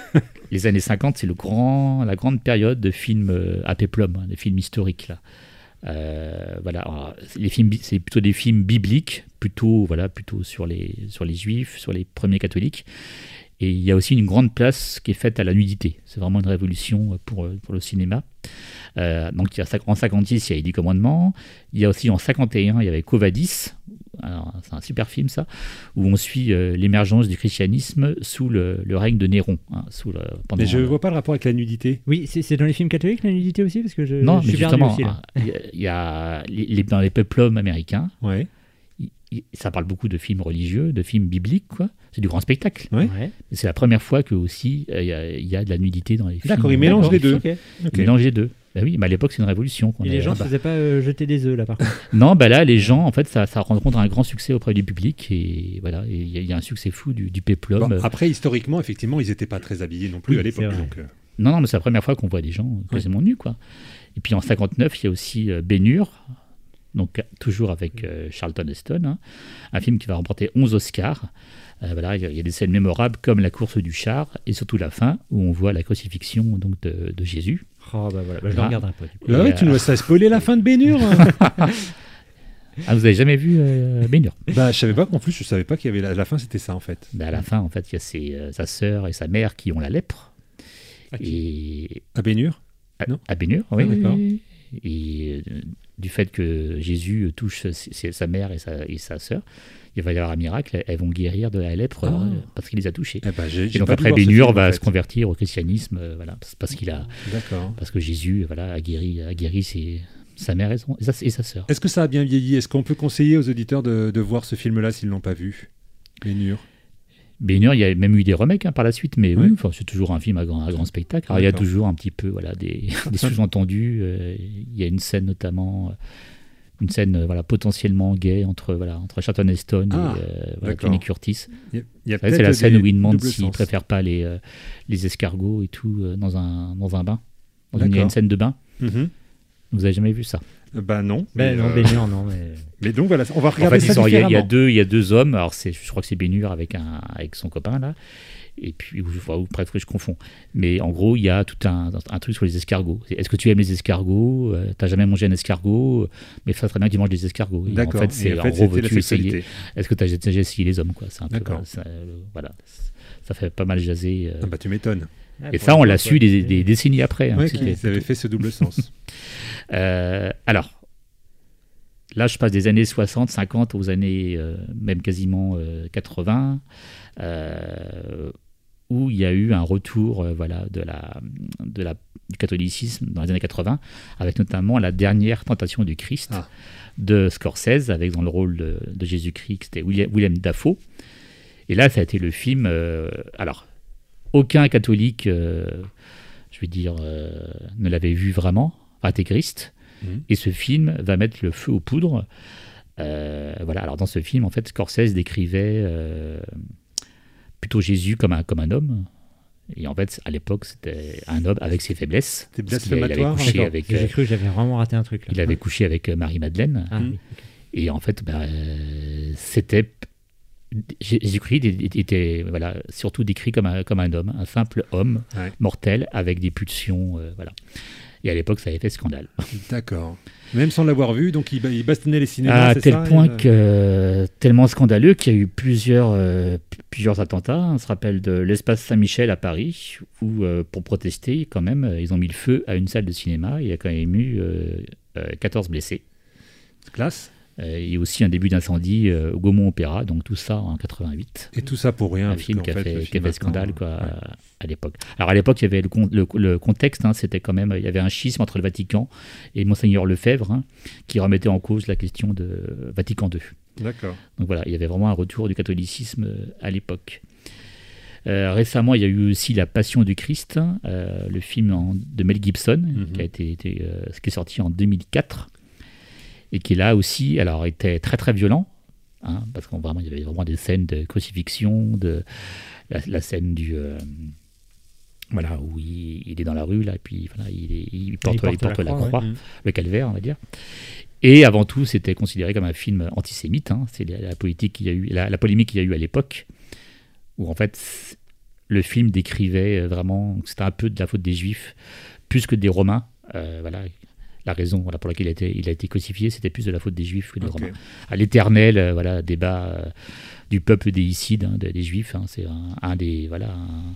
les années cinquante, c'est le grand, la grande période de films euh, à péplum, hein, des films historiques là. Euh, voilà, alors, les films, bi- c'est plutôt des films bibliques, plutôt voilà, plutôt sur les sur les juifs, sur les premiers catholiques. Et il y a aussi une grande place qui est faite à la nudité. C'est vraiment une révolution pour, euh, pour le cinéma. Euh, donc il y a, cinq- en cinquante-six, il y a les Dix Commandements. Il y a aussi en cinquante et un, il y avait Quo Vadis. Alors, c'est un super film ça, où on suit euh, l'émergence du christianisme sous le, le règne de Néron. Hein, sous le, pendant, Mais je euh, vois pas le rapport avec la nudité. Oui, c'est c'est dans les films catholiques la nudité aussi parce que je, Non, je mais suis perdu justement, aussi, là. hein, il y a- il y a les, les- dans les peplums américains, Ouais. il- ça parle beaucoup de films religieux, de films bibliques, quoi. C'est du grand spectacle. Ouais. Ouais. Et c'est la première fois que aussi il y, a- y a de la nudité dans les films. D'accord, ils mélangent les deux. Ok. Ok. Ils mélangent les deux. Bah oui, mais à l'époque c'est une révolution. qu'on Et a- les gens ne bah, faisaient pas euh, jeter des œufs là par contre. Non, bah là les gens en fait ça, ça rencontre un grand succès auprès du public et voilà, et il y, a- il y a un succès fou du, du péplum. Bon, Euh, après, historiquement, effectivement, ils n'étaient pas très habillés non plus Oui, à l'époque. c'est vrai. donc, euh, Non, non, mais c'est la première fois qu'on voit des gens quasiment nus, quoi. Et puis en cinquante-neuf, il y a aussi euh, Ben-Hur, donc toujours avec euh, Charlton Heston, hein, un film qui va remporter onze Oscars. Euh, voilà, il y, a- il y a des scènes mémorables comme la course du char et surtout la fin où on voit la crucifixion donc de, de Jésus. Oh, bah voilà, bah, je le Ah. regarderai pas. Du coup. Bah Et, ouais, tu euh, nous as spoilé la fin de Ben-Hur. Ah, vous avez jamais vu euh, Ben-Hur? Bah, je savais pas qu'en plus, je savais pas qu'il y avait la, la fin, c'était ça en fait. Bah, à la fin, en fait, il y a ses, euh, sa sœur et sa mère qui ont la lèpre. Ah, Et À Ben-Hur. à, Non. à Ben-Hur, oui, Ah, oui, d'accord. oui. Et euh, du fait que Jésus touche s- s- sa mère et sa, et sa sœur, il va y avoir un miracle, elles vont guérir de la lèpre Ah. euh, parce qu'il les a touchées. Eh ben, j'ai, Et j'ai donc pas après dû voir ce Ben-Hur film, va en se fait. convertir au christianisme, euh, voilà, parce- parce qu'il a, D'accord. parce que Jésus, voilà, a guéri, a guéri ses- sa mère et, son- et sa, et sa sœur. Est-ce que ça a bien vieilli? Est-ce qu'on peut conseiller aux auditeurs de, de voir ce film-là s'ils l'ont pas vu? Ben-Hur. Ben-Hur, il y a même eu des remakes hein, par la suite, mais Ouais. oui, enfin, c'est toujours un film à grand, à grand spectacle. Alors, il y a D'accord. toujours un petit peu voilà, des, des sous-entendus. euh, il y a une scène notamment, euh, une scène euh, voilà, potentiellement gay entre, voilà, entre Charlton Heston Ah, et euh, voilà, d'accord. Tony Curtis. Il y a, il y a Ouais, c'est la peut-être scène des où il demande doubles s'il sens. préfère pas les, euh, les escargots et tout euh, dans, un, dans un bain. Dans une- Il y a D'accord. une scène de bain. Mhm. Vous avez jamais vu ça? Euh, Bah non. Bah, mais, non, euh, Ben-Hur, non, mais. mais donc voilà, on va En regarder fait, ils ça sont- il y, a- il y a différemment. deux, il y a deux hommes. Alors, c'est, je crois que c'est Ben-Hur avec un, avec son copain là. Et puis, ou, ou bref, je confonds. Mais en gros, il y a tout un, un truc sur les escargots. C'est, Est-ce que tu aimes les escargots? Euh, T'as jamais mangé un escargot? Mais ça serait très bien que tu manges des escargots. Et D'accord. En fait, c'est Et en en fait, gros, c'était la veux-tu essayer? sexualité. Est-ce que tu as déjà essayé les hommes, quoi? C'est un peu, D'accord. voilà, ça, euh, voilà. Ça fait pas mal jaser. euh. Ah bah tu m'étonnes. Ah, Et pour ça, on le l'a coup, su ouais. des, des décennies après. hein, Ouais, c'était qu'ils avaient plutôt- fait ce double sens. Euh, alors, là, je passe des années soixante, cinquante aux années euh, même quasiment euh, quatre-vingts, euh, où il y a eu un retour euh, voilà, de la, de la, du catholicisme dans les années quatre-vingts, avec notamment la dernière tentation du Christ Ah. de Scorsese, avec dans le rôle de, de Jésus-Christ, c'était William, William Dafoe. Et là, ça a été le film. euh, alors, aucun catholique, euh, je vais dire, euh, ne l'avait vu vraiment, intégriste. Mhm. Et ce film va mettre le feu aux poudres. Euh, voilà. Alors dans ce film, en fait, Scorsese décrivait euh, plutôt Jésus comme un, comme un homme. Et en fait, à l'époque, c'était un homme avec ses faiblesses. C'était Parce qu'il avait blasphématoire. couché D'accord. avec, J'ai euh, cru que j'avais vraiment raté un truc là. il avait couché avec euh, Marie-Madeleine. Ah, Mhm. oui. Et en fait, bah, euh, c'était. Jésus-Christ était, était, voilà, surtout décrit comme un, comme un homme, un simple homme Ouais. mortel avec des pulsions. euh, voilà. Et à l'époque, ça avait fait scandale. D'accord. Même sans l'avoir vu, donc il, ba- il bastonnait les cinémas. À c'est tel ça, point et, euh, que, euh, tellement scandaleux qu'il y a eu plusieurs, euh, p- plusieurs attentats. On se rappelle de l'espace Saint-Michel à Paris, où euh, pour protester, quand même, euh, ils ont mis le feu à une salle de cinéma. Il y a quand même eu euh, euh, quatorze blessés. classe. Euh, et aussi un début d'incendie euh, au Gaumont Opéra, donc tout ça en quatre-vingt-huit. Et tout ça pour rien. Un parce film qu'en qui a fait, fait, le qui a film fait scandale maintenant, quoi, ouais. à, à l'époque. Alors à l'époque, il y avait le, con- le, le contexte, hein, c'était quand même, il y avait un schisme entre le Vatican et Monseigneur Lefebvre, hein, qui remettait en cause la question de Vatican deux. D'accord. Donc voilà, il y avait vraiment un retour du catholicisme euh, à l'époque. Euh, récemment, il y a eu aussi La Passion du Christ, euh, le film en- de Mel Gibson, Mhm. qui, a été, été, euh, qui est sorti en deux mille quatre, et qui là aussi, alors, était très très violent, hein, parce qu'il y avait vraiment des scènes de crucifixion, de la, la scène du... euh, voilà, où il, il est dans la rue, là, et puis voilà, il, est- il porte, il porte porte la la, croix, croix, ouais. le calvaire, on va dire. Et avant tout, c'était considéré comme un film antisémite. Hein. C'est la, la politique qu'il y a eu, la, la polémique qu'il y a eu à l'époque, où en fait, le film décrivait vraiment que c'était un peu de la faute des Juifs, plus que des Romains. Euh, voilà, la raison voilà, pour laquelle il a été, il a été crucifié, c'était plus de la faute des Juifs que des Ok. Romains. À l'éternel, euh, voilà, débat euh, du peuple déicide, hein, des, des Juifs. Hein, c'est un, un des voilà. un-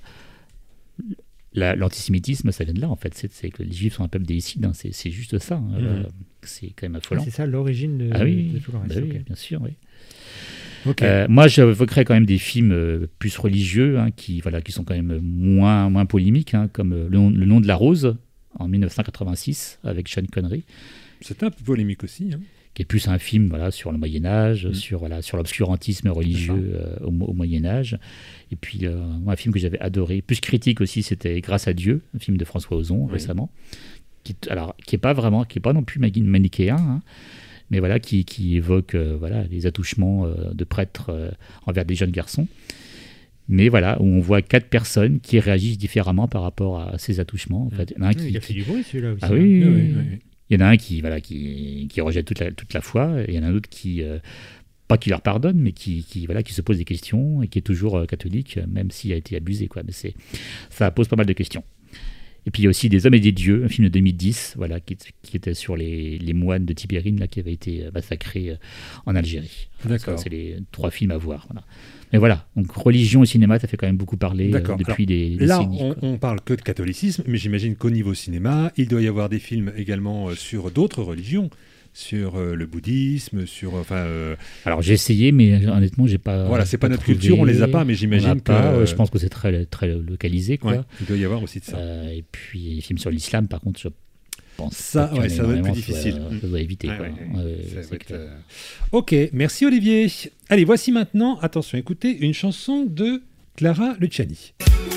la- l'antisémitisme, ça vient de là, en fait. C'est, c'est que les Juifs sont un peuple déicide. Hein, c'est, c'est juste ça. Hein, Mhm. euh, c'est quand même Ah, affolant. c'est ça l'origine de, Ah oui, de tout le reste. bah oui, ok. bien sûr, oui. Ok. Euh, moi, j'évoquerais quand même des films euh, plus religieux, hein, qui, voilà, qui sont quand même moins, moins polémiques, hein, comme euh, le, nom, Le nom de la rose, en mille neuf cent quatre-vingt-six, avec Sean Connery, C'était un peu polémique aussi. Hein. qui est plus un film voilà, sur le Moyen-Âge, Mmh. sur, voilà, sur l'obscurantisme religieux euh, au, au Moyen-Âge. Et puis, euh, un film que j'avais adoré, plus critique aussi, c'était Grâce à Dieu, un film de François Ozon Oui. récemment, qui est, alors, qui est pas vraiment, qui est pas non plus mani- manichéen, hein, mais voilà, qui, qui évoque euh, voilà, les attouchements euh, de prêtres euh, envers des jeunes garçons. Mais voilà, où on voit quatre personnes qui réagissent différemment par rapport à ces attouchements. En fait. Il y en a un qui, Il a fait du bruit celui-là aussi. ah oui, oui, Oui, oui, oui, oui. oui. Il y en a un qui, voilà, qui, qui rejette toute la, toute la foi, et il y en a un autre qui, euh, pas qui leur pardonne, mais qui, qui, voilà, qui se pose des questions et qui est toujours euh, catholique, même s'il a été abusé. Quoi. Mais c'est, ça pose pas mal de questions. Et puis il y a aussi Des Hommes et des Dieux, un film de deux mille dix, voilà, qui, qui était sur les, les moines de Tibérine là, qui avaient été massacrés euh, en Algérie. D'accord. Ça, c'est les trois films à voir. Voilà. Mais voilà, donc religion et cinéma, ça fait quand même beaucoup parler euh, D'accord. depuis Alors, des, des Là, décennies. on, quoi. on parle que de catholicisme, mais j'imagine qu'au niveau cinéma, il doit y avoir des films également euh, sur d'autres religions, sur euh, le bouddhisme, sur enfin. euh, Alors j'ai essayé, mais honnêtement, j'ai pas. Voilà, c'est pas notre trouvé. culture, on les a pas, mais On j'imagine a pas, que- euh, je pense que c'est très très localisé, quoi. ouais, il doit y avoir aussi de ça. Euh, et puis les films sur l'islam, par contre, je pense Ça, pas qu'il y en ouais, ait ça doit être plus énormément, difficile. Ça, doit- Mm. ça doit éviter. Ouais, quoi. ouais, Ouais, ouais, ça c'est va être, clair. euh, Ok, merci Olivier. Allez, voici maintenant, attention, écoutez, une chanson de Clara Luciani.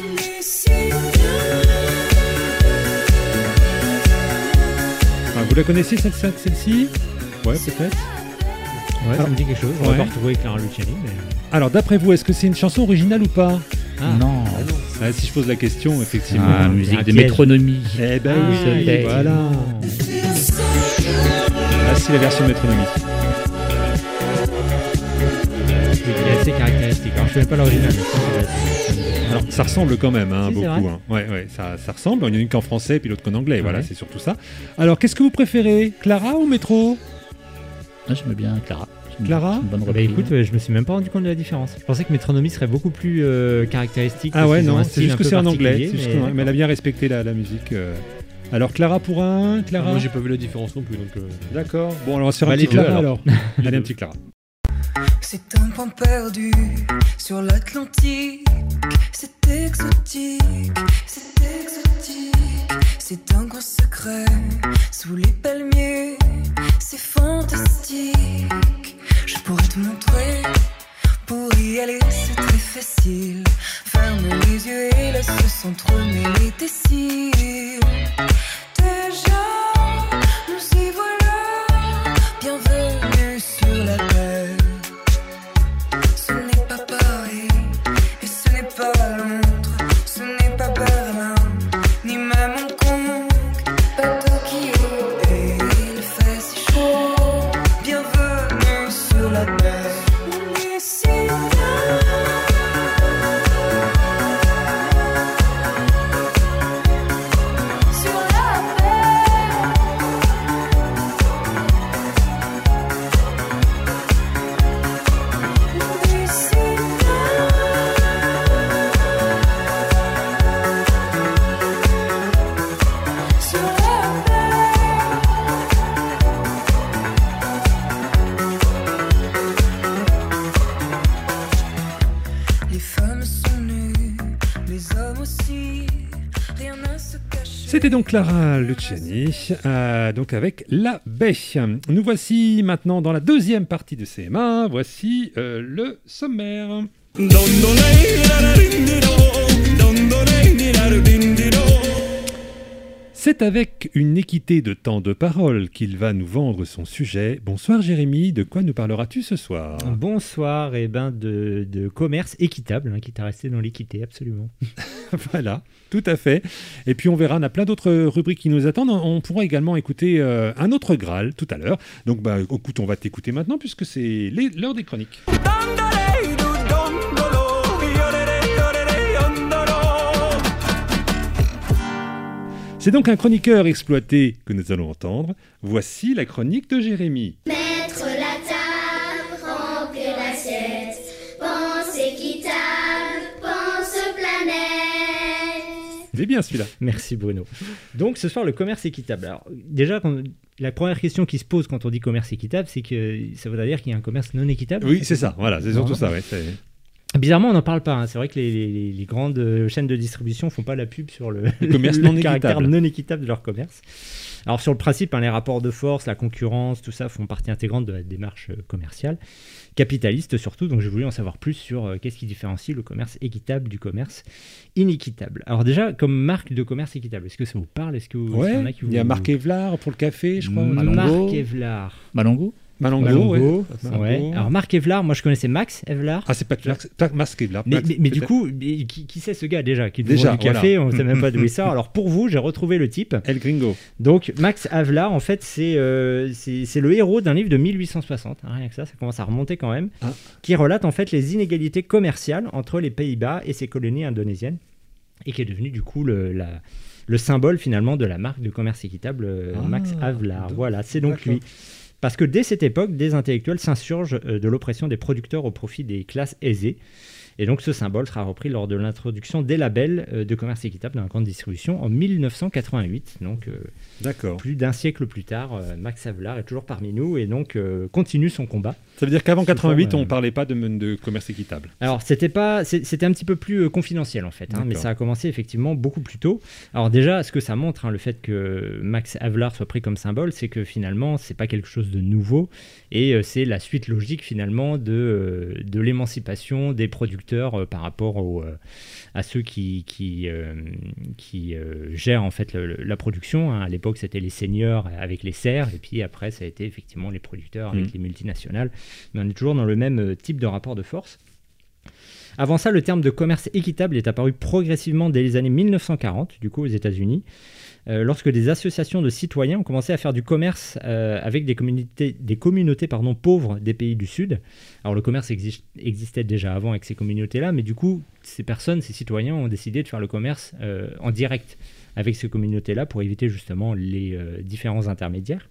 Ah, vous la connaissez cette, cette- celle-ci? Ouais, peut-être. Ouais, ça Alors- me dit quelque chose. On Ouais. va pas retrouver Clara Luciani. Mais... Alors, d'après vous, est-ce que c'est une chanson originale ou pas? Ah. Non, Ah, si je pose la question, effectivement. ah, un musique de piège. métronomie. Eh ben Ah, oui, c'est- voilà. Ah, c'est la version métronomie. Oui, il est assez caractéristique. Alors, je ne connais pas l'original. mais ça, c'est assez- Alors, ça ressemble quand même, hein, Si, c'est beaucoup. vrai. Hein. Ouais, ouais, ça, ça ressemble. Il y en a une qu'en français, puis l'autre qu'en anglais. Voilà, Ouais. c'est surtout ça. Alors, qu'est-ce que vous préférez, Clara ou Métro? Ah, j'aime bien Clara. J'aime Clara bien, c'est une bonne Bah, reprise. écoute, euh, je me suis même pas rendu compte de la différence. Je pensais que Métronomie serait beaucoup plus euh, caractéristique. Ah parce ouais, qu'ils ont non, un c'est style juste un que peu c'est en anglais. particulier, c'est juste mais- que- mais elle a bien respecté la, la musique. euh. Alors, Clara pour un, Ah, Clara. moi, j'ai pas vu la différence non plus. Donc, euh, D'accord. Bon, alors on va se faire Bah, un les petit deux, Clara alors. alors. Allez, un petit Clara. C'est un point perdu sur l'Atlantique. C'est exotique, c'est exotique. C'est un gros secret sous les palmiers. C'est fantastique. Je pourrais te montrer. Pour y aller, c'est très facile. Ferme les yeux et laisse s'entremêler tes cils. Déjà, nous y voilà. Bienvenue sur la terre. Ce n'est pas Paris et ce n'est pas Londres, ce n'est pas Berlin, ni même Hong Kong, pas Tokyo. Et il fait si chaud. Bienvenue sur la terre. Ici, sur la terre. Ici, sur la terre. Les femmes sont nues, les hommes aussi. Rien ne se cache. C'était donc Clara Luciani, euh, donc avec La Baie. Nous voici maintenant dans la deuxième partie de C M A. Voici euh, le sommaire. C'est avec une équité de temps de parole qu'il va nous vendre son sujet. Bonsoir Jérémy, de quoi nous parleras-tu ce soir? Bonsoir, et ben de, de commerce équitable, hein, quitte à rester dans l'équité, absolument. Voilà, tout à fait. Et puis on verra, on a plein d'autres rubriques qui nous attendent. On pourra également écouter euh, un autre Graal tout à l'heure. Donc bah écoute, on va t'écouter maintenant puisque c'est les- l'heure des chroniques. C'est donc un chroniqueur exploité que nous allons entendre. Voici la chronique de Jérémy. Mettre la table, remplir l'assiette, pense équitable, pense planète. Il est bien celui-là. Merci Bruno. Donc ce soir, le commerce équitable. Alors déjà, quand- la première question qui se pose quand on dit commerce équitable, c'est que ça voudrait dire qu'il y a un commerce non équitable. Oui, c'est ça. Voilà, c'est surtout Non. ça. Ouais, c'est- Bizarrement, on n'en parle pas. Hein. C'est vrai que les, les, les grandes euh, chaînes de distribution font pas la pub sur le, Le commerce le non caractère équitable. non équitable de leur commerce. Alors sur le principe, hein, les rapports de force, la concurrence, tout ça font partie intégrante de la démarche euh, commerciale, capitaliste surtout. Donc j'ai voulu en savoir plus sur euh, qu'est-ce qui différencie le commerce équitable du commerce inéquitable. Alors déjà, comme marque de commerce équitable, est-ce que ça vous parle? Est-ce que vous, est-ce qu'il y en Ouais, a qui il y a vous- Marc Evlar pour le café, je crois. Marc Evlar. Malongo Malongo, Malongo, ouais. ouais. Malongo. Alors Marc Evlar, moi je connaissais Max Evlar. Ah, c'est pas Clark- pas Marc Evlar. Mais, Max- mais, mais du peut-être. coup, mais qui, qui c'est ce gars déjà qui nous Déjà, vend du café? voilà. On ne sait même pas d'où il sort. Alors pour vous, j'ai retrouvé le type. El Gringo. Donc Max Havelaar, en fait, c'est euh, c'est c'est le héros d'un livre de mille huit cent soixante, hein, rien que ça, ça commence à remonter quand même, Ah. qui relate en fait les inégalités commerciales entre les Pays-Bas et ses colonies indonésiennes, et qui est devenu du coup le, la, le symbole finalement de la marque de commerce équitable euh, Ah, Max Havelaar. donc- Voilà, c'est donc d'accord. lui. Parce que dès cette époque, des intellectuels s'insurgent euh, de l'oppression des producteurs au profit des classes aisées. Et donc ce symbole sera repris lors de l'introduction des labels euh, de commerce équitable dans la grande distribution en mille neuf cent quatre-vingt-huit. Donc euh, D'accord. plus d'un siècle plus tard, euh, Max Havelaar est toujours parmi nous et donc euh, continue son combat. Ça veut dire qu'avant Sous quatre-vingt-huit, forme, on euh, parlait pas de, de commerce équitable. Alors c'était pas, c'est- c'était un petit peu plus euh, confidentiel en fait, hein, mais D'accord. ça a commencé effectivement beaucoup plus tôt. Alors déjà, ce que ça montre, hein, le fait que Max Havelaar soit pris comme symbole, c'est que finalement c'est pas quelque chose de nouveau et euh, c'est la suite logique finalement de euh, de l'émancipation des producteurs euh, par rapport au, euh, à ceux qui qui euh, qui euh, gèrent en fait le- le- la production. Hein. À l'époque, c'était les seigneurs avec les serfs et puis après ça a été effectivement les producteurs avec Mhm. les multinationales. Mais on est toujours dans le même euh, type de rapport de force. Avant ça, le terme de commerce équitable est apparu progressivement dès les années mille neuf cent quarante, du coup aux États-Unis, euh, lorsque des associations de citoyens ont commencé à faire du commerce euh, avec des communautés, des communautés pardon, pauvres des pays du Sud. Alors le commerce exi- existait déjà avant avec ces communautés-là, mais du coup, ces personnes, ces citoyens ont décidé de faire le commerce euh, en direct avec ces communautés-là pour éviter justement les euh, différents intermédiaires.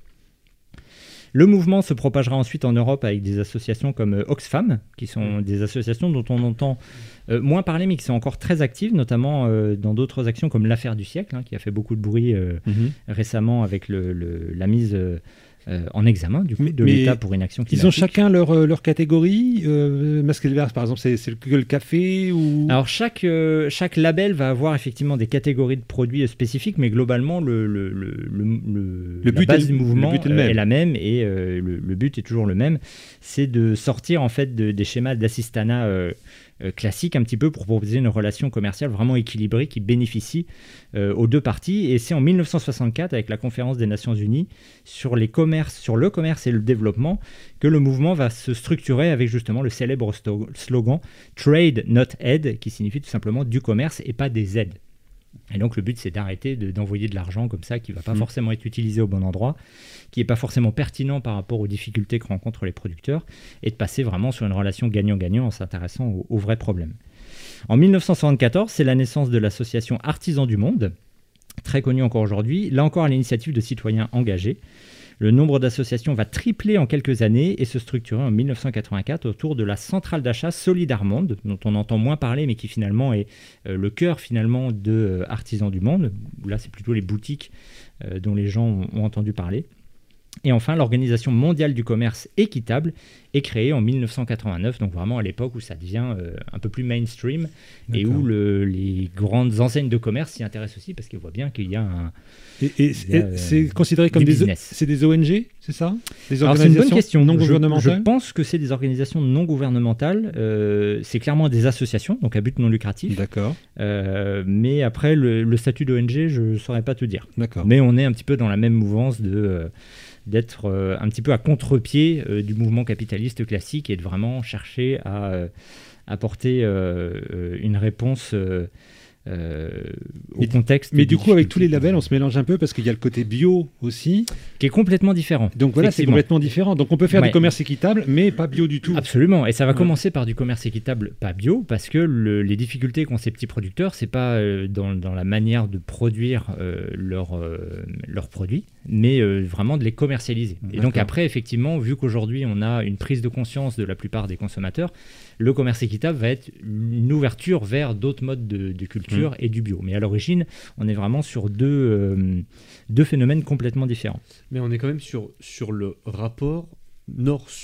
Le mouvement se propagera ensuite en Europe avec des associations comme euh, Oxfam, qui sont des associations dont on entend euh, moins parler, mais qui sont encore très actives, notamment euh, dans d'autres actions comme l'affaire du siècle, hein, qui a fait beaucoup de bruit euh, Mhm. récemment avec le, le- la mise euh, euh, en examen du coup, Mais- de mais l'État pour une action Ils climatique. ont chacun leur, euh, leur catégorie. Euh, Masque Evlar, par exemple, c'est c'est le, que le café ou. Alors chaque, euh, chaque label va avoir effectivement des catégories de produits spécifiques, mais globalement le, le, le, le, le- Le la but base est- du le mouvement but est le euh, même. est la même et euh, le, le but est toujours le même, c'est de sortir en fait de- des schémas d'assistanat euh, euh, classiques un petit peu pour proposer une relation commerciale vraiment équilibrée qui bénéficie euh, aux deux parties. Et c'est en mille neuf cent soixante-quatre avec la conférence des Nations Unies sur les commerces, sur le commerce et le développement que le mouvement va se structurer avec justement le célèbre sto- slogan Trade not aid, qui signifie tout simplement du commerce et pas des aides. Et donc le but c'est d'arrêter de- d'envoyer de l'argent comme ça qui ne va pas Mmh. forcément être utilisé au bon endroit, qui n'est pas forcément pertinent par rapport aux difficultés que rencontrent les producteurs, et de passer vraiment sur une relation gagnant-gagnant en s'intéressant aux, aux vrais problèmes. En mille neuf cent soixante-quatorze, c'est la naissance de l'association Artisans du Monde, très connue encore aujourd'hui, là encore à l'initiative de citoyens engagés. Le nombre d'associations va tripler en quelques années et se structurer en mille neuf cent quatre-vingt-quatre autour de la centrale d'achat Solidarmonde, dont on entend moins parler, mais qui finalement est euh, le cœur finalement de euh, Artisans du Monde. Où là, c'est plutôt les boutiques euh, dont les gens ont, ont entendu parler. Et enfin, l'Organisation mondiale du commerce équitable est créée en mille neuf cent quatre-vingt-neuf, donc vraiment à l'époque où ça devient euh, un peu plus mainstream et D'accord. où le- les grandes enseignes de commerce s'y intéressent aussi parce qu'ils voient bien qu'il y a un, Et, et- il y a, et euh, c'est considéré comme du des, business. c'est des O N G, c'est ça? Des Alors c'est une bonne organisations question. non Je- gouvernementales. Je, pense que c'est des organisations non gouvernementales. Euh, c'est clairement des associations, donc à but non lucratif. D'accord, Euh, mais après, le, le statut d'O N G, je ne saurais pas te dire. d'accord. Mais on est un petit peu dans la même mouvance de euh, d'être euh, un petit peu à contre-pied euh, du mouvement capitaliste classique et de vraiment chercher à euh, apporter euh, euh, une réponse euh, euh, au Mais- contexte. Mais des du coup, avec tous les difficultés labels, on se mélange un peu parce qu'il y a le côté bio aussi. qui est complètement différent. Donc voilà, c'est Effectivement. complètement différent. Donc on peut faire Ouais. du commerce équitable, mais pas bio du tout. Absolument, et ça va Ouais. commencer par du commerce équitable, pas bio, parce que le- les difficultés qu'ont ces petits producteurs, c'est pas euh, dans, dans la manière de produire euh, leurs euh, leurs produits, mais euh, vraiment de les commercialiser. Et donc D'accord. après, effectivement, vu qu'aujourd'hui on a une prise de conscience de la plupart des consommateurs, le commerce équitable va être une ouverture vers d'autres modes de, de culture Mmh. et du bio. Mais à l'origine, on est vraiment sur deux, euh, deux phénomènes complètement différents. Mais on est quand même sur, sur le rapport nord-sud.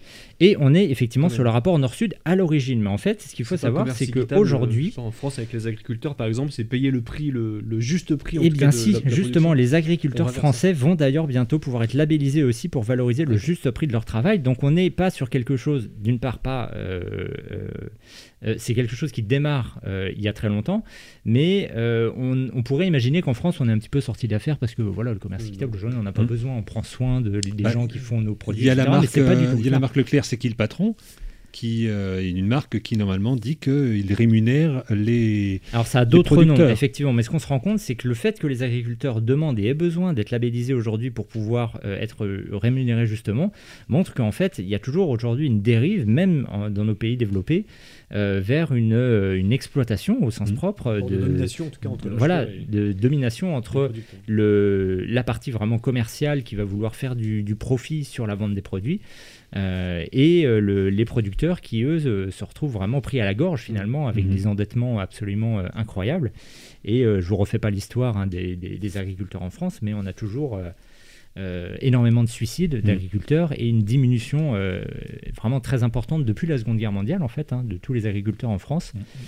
Et on est effectivement sur le rapport nord-sud à l'origine. Mais en fait, ce qu'il faut savoir, c'est qu'aujourd'hui... En France, avec les agriculteurs, par exemple, c'est payer le prix, le, le juste prix. En Eh tout bien cas, de si, la- de la justement, production. les agriculteurs On va vers français vont d'ailleurs bientôt pouvoir être labellisés aussi pour valoriser le juste prix de leur travail. Donc on n'est pas sur quelque chose, d'une part pas... euh, euh, euh, c'est quelque chose qui démarre euh, il y a très longtemps, mais euh, on, on pourrait imaginer qu'en France, on est un petit peu sorti d'affaire parce que voilà, le commerce équitable, aujourd'hui, on n'a pas Mmh. besoin, on prend soin de, des Bah, gens qui font nos produits, Il y a la et cetera, mais marque, c'est pas du euh, tout il y le a la cas. marque Leclerc, c'est qui le patron qui euh, est une marque qui normalement dit qu'il rémunère les Alors ça a les d'autres noms, producteurs. effectivement, mais ce qu'on se rend compte, c'est que le fait que les agriculteurs demandent et aient besoin d'être labellisés aujourd'hui pour pouvoir euh, être euh, rémunérés justement, montre qu'en fait, il y a toujours aujourd'hui une dérive, même en- dans nos pays développés, euh, vers une, euh, une exploitation au sens Mmh. propre Forme de domination, en tout cas, entre l'acheteur voilà, et- de domination les entre producteurs. le, la partie vraiment commerciale qui va vouloir faire du, du profit sur la vente des produits euh, et euh, le- les producteurs qui, eux, se, se retrouvent vraiment pris à la gorge finalement avec Mhm. des endettements absolument euh, incroyables. Et euh, je vous refais pas l'histoire hein, des, des- des agriculteurs en France, mais on a toujours euh, euh, énormément de suicides d'agriculteurs et une diminution euh, vraiment très importante depuis la Seconde Guerre mondiale en fait, hein, de tous les agriculteurs en France.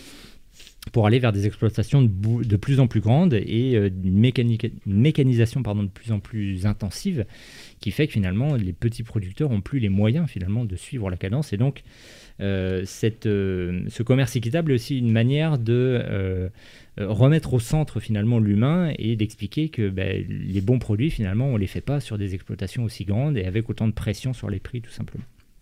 Pour aller vers des exploitations de, bou- de plus en plus grandes et euh, une, mécanique- une mécanisation pardon, de plus en plus intensive qui fait que finalement les petits producteurs n'ont plus les moyens finalement de suivre la cadence et donc euh, cette, euh, ce commerce équitable est aussi une manière de euh, euh, remettre au centre finalement l'humain et d'expliquer que ben, les bons produits finalement on ne les fait pas sur des exploitations aussi grandes et avec autant de pression sur les prix tout simplement.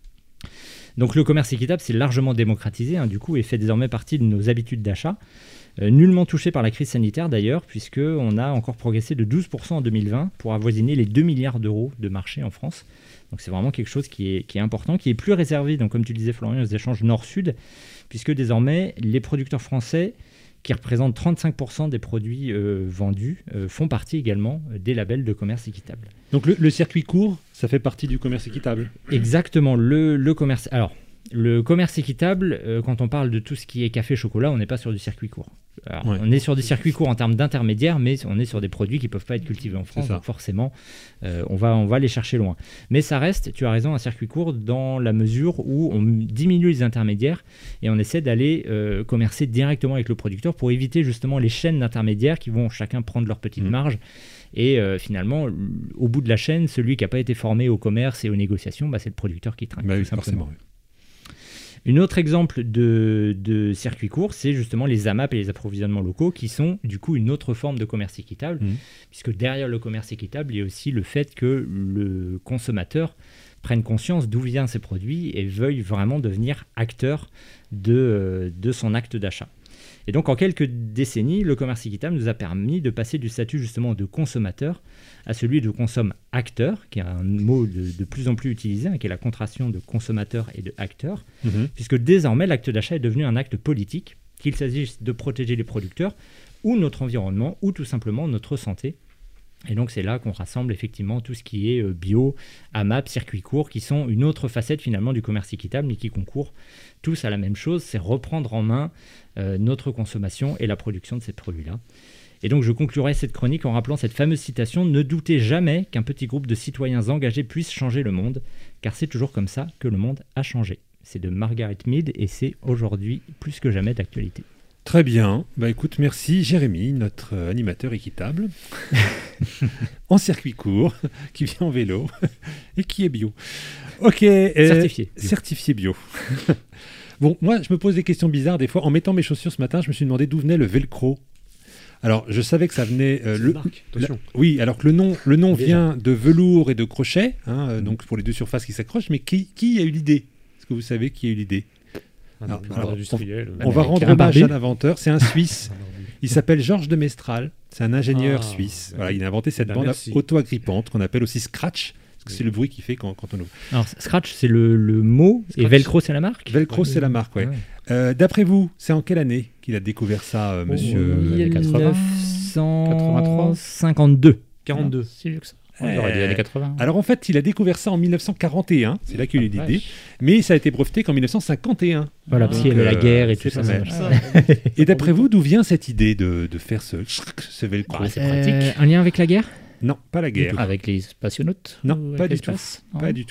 Donc le commerce équitable, c'est largement démocratisé, hein, du coup, et fait désormais partie de nos habitudes d'achat. Euh, nullement touché par la crise sanitaire d'ailleurs, puisqu'on a encore progressé de douze pour cent en deux mille vingt pour avoisiner les deux milliards d'euros de marché en France. Donc c'est vraiment quelque chose qui est, qui est important, qui est plus réservé, donc, comme tu le disais Florian, aux échanges nord-sud, puisque désormais les producteurs français, qui représentent trente-cinq pour cent des produits euh, vendus, euh, font partie également euh, des labels de commerce équitable. Donc le, le circuit court, ça fait partie du commerce équitable. Exactement, le, le commerce. Alors, le commerce équitable, euh, quand on parle de tout ce qui est café, chocolat, on n'est pas sur du circuit court. Alors, Ouais. On est sur du circuit court en termes d'intermédiaires, mais on est sur des produits qui ne peuvent pas être cultivés en France, ça. donc forcément, euh, on, va, on va les chercher loin. Mais ça reste, tu as raison, un circuit court dans la mesure où on diminue les intermédiaires et on essaie d'aller euh, commercer directement avec le producteur pour éviter justement les chaînes d'intermédiaires qui vont chacun prendre leur petite Mmh. marge. Et euh, finalement, l- au bout de la chaîne, celui qui n'a pas été formé au commerce et aux négociations, bah, c'est le producteur qui trinque. Bah oui, tout simplement. forcément. oui. Un autre exemple de, de circuit court, c'est justement les A M A P et les approvisionnements locaux, qui sont du coup une autre forme de commerce équitable, Mhm. puisque derrière le commerce équitable, il y a aussi le fait que le consommateur prenne conscience d'où viennent ces produits et veuille vraiment devenir acteur de, euh, de son acte d'achat. Et donc en quelques décennies, le commerce équitable nous a permis de passer du statut justement de consommateur à celui de consomme-acteur, qui est un mot de, de plus en plus utilisé, hein, qui est la contraction de consommateur et de acteur, Mhm. puisque désormais l'acte d'achat est devenu un acte politique, qu'il s'agisse de protéger les producteurs ou notre environnement ou tout simplement notre santé. Et donc c'est là qu'on rassemble effectivement tout ce qui est euh, bio, A M A P, circuit court, qui sont une autre facette finalement du commerce équitable, mais qui concourent tous à la même chose, c'est reprendre en main euh, notre consommation et la production de ces produits-là. Et donc je conclurai cette chronique en rappelant cette fameuse citation « Ne doutez jamais qu'un petit groupe de citoyens engagés puisse changer le monde, car c'est toujours comme ça que le monde a changé ». C'est de Margaret Mead et c'est aujourd'hui plus que jamais d'actualité. Très bien. Bah écoute, merci Jérémy, notre euh, animateur équitable, en circuit court, qui vient en vélo et qui est bio. Ok. euh, Certifié. Certifié bio. Bon, moi, je me pose des questions bizarres des fois. En mettant mes chaussures ce matin, je me suis demandé d'où venait le velcro. Alors, je savais que ça venait. euh, C'est le, une marque, attention. la- oui, alors que le nom, le nom Déjà. vient de velours et de crochet, hein, euh, donc pour les deux surfaces qui s'accrochent. Mais qui, qui a eu l'idée? Est-ce que vous savez qui a eu l'idée? Un Alors, ordre alors, industriel. On va Avec rendre un hommage barbu. à l'inventeur. C'est un Suisse. Il s'appelle Georges de Mestral. C'est un ingénieur Ah, suisse. ouais. Voilà, il a inventé cette Ben, bande merci. auto-agrippante qu'on appelle aussi Scratch. Parce que Oui. c'est le bruit qu'il fait quand, quand on ouvre. Alors Scratch c'est le, le mot et Scratch. Velcro c'est la marque. Velcro, Ouais. c'est la marque, ouais. Ouais. Euh, D'après vous, c'est en quelle année qu'il a découvert ça, euh, monsieur Oh, années quatre-vingts. mille neuf cent cinquante-deux. quarante-deux. Si vieux que ça. Ouais, j'aurais dit Euh, années quatre-vingts. Alors en fait, il a découvert ça en mille neuf cent quarante et un. C'est là qu'il a eu Ah, l'idée. vache. Mais ça a été breveté qu'en mille neuf cent cinquante et un. Voilà, Ah, parce qu'il y avait euh, la guerre et tout c'est ça. pas ça mal. marche. Et d'après vous, d'où vient cette idée de, de faire ce, ce velcro? Bah, c'est Euh, pratique. un lien avec la guerre? Non, pas la guerre. Avec les spationautes Non, ou pas avec du tout. l'espace Non. Pas du tout.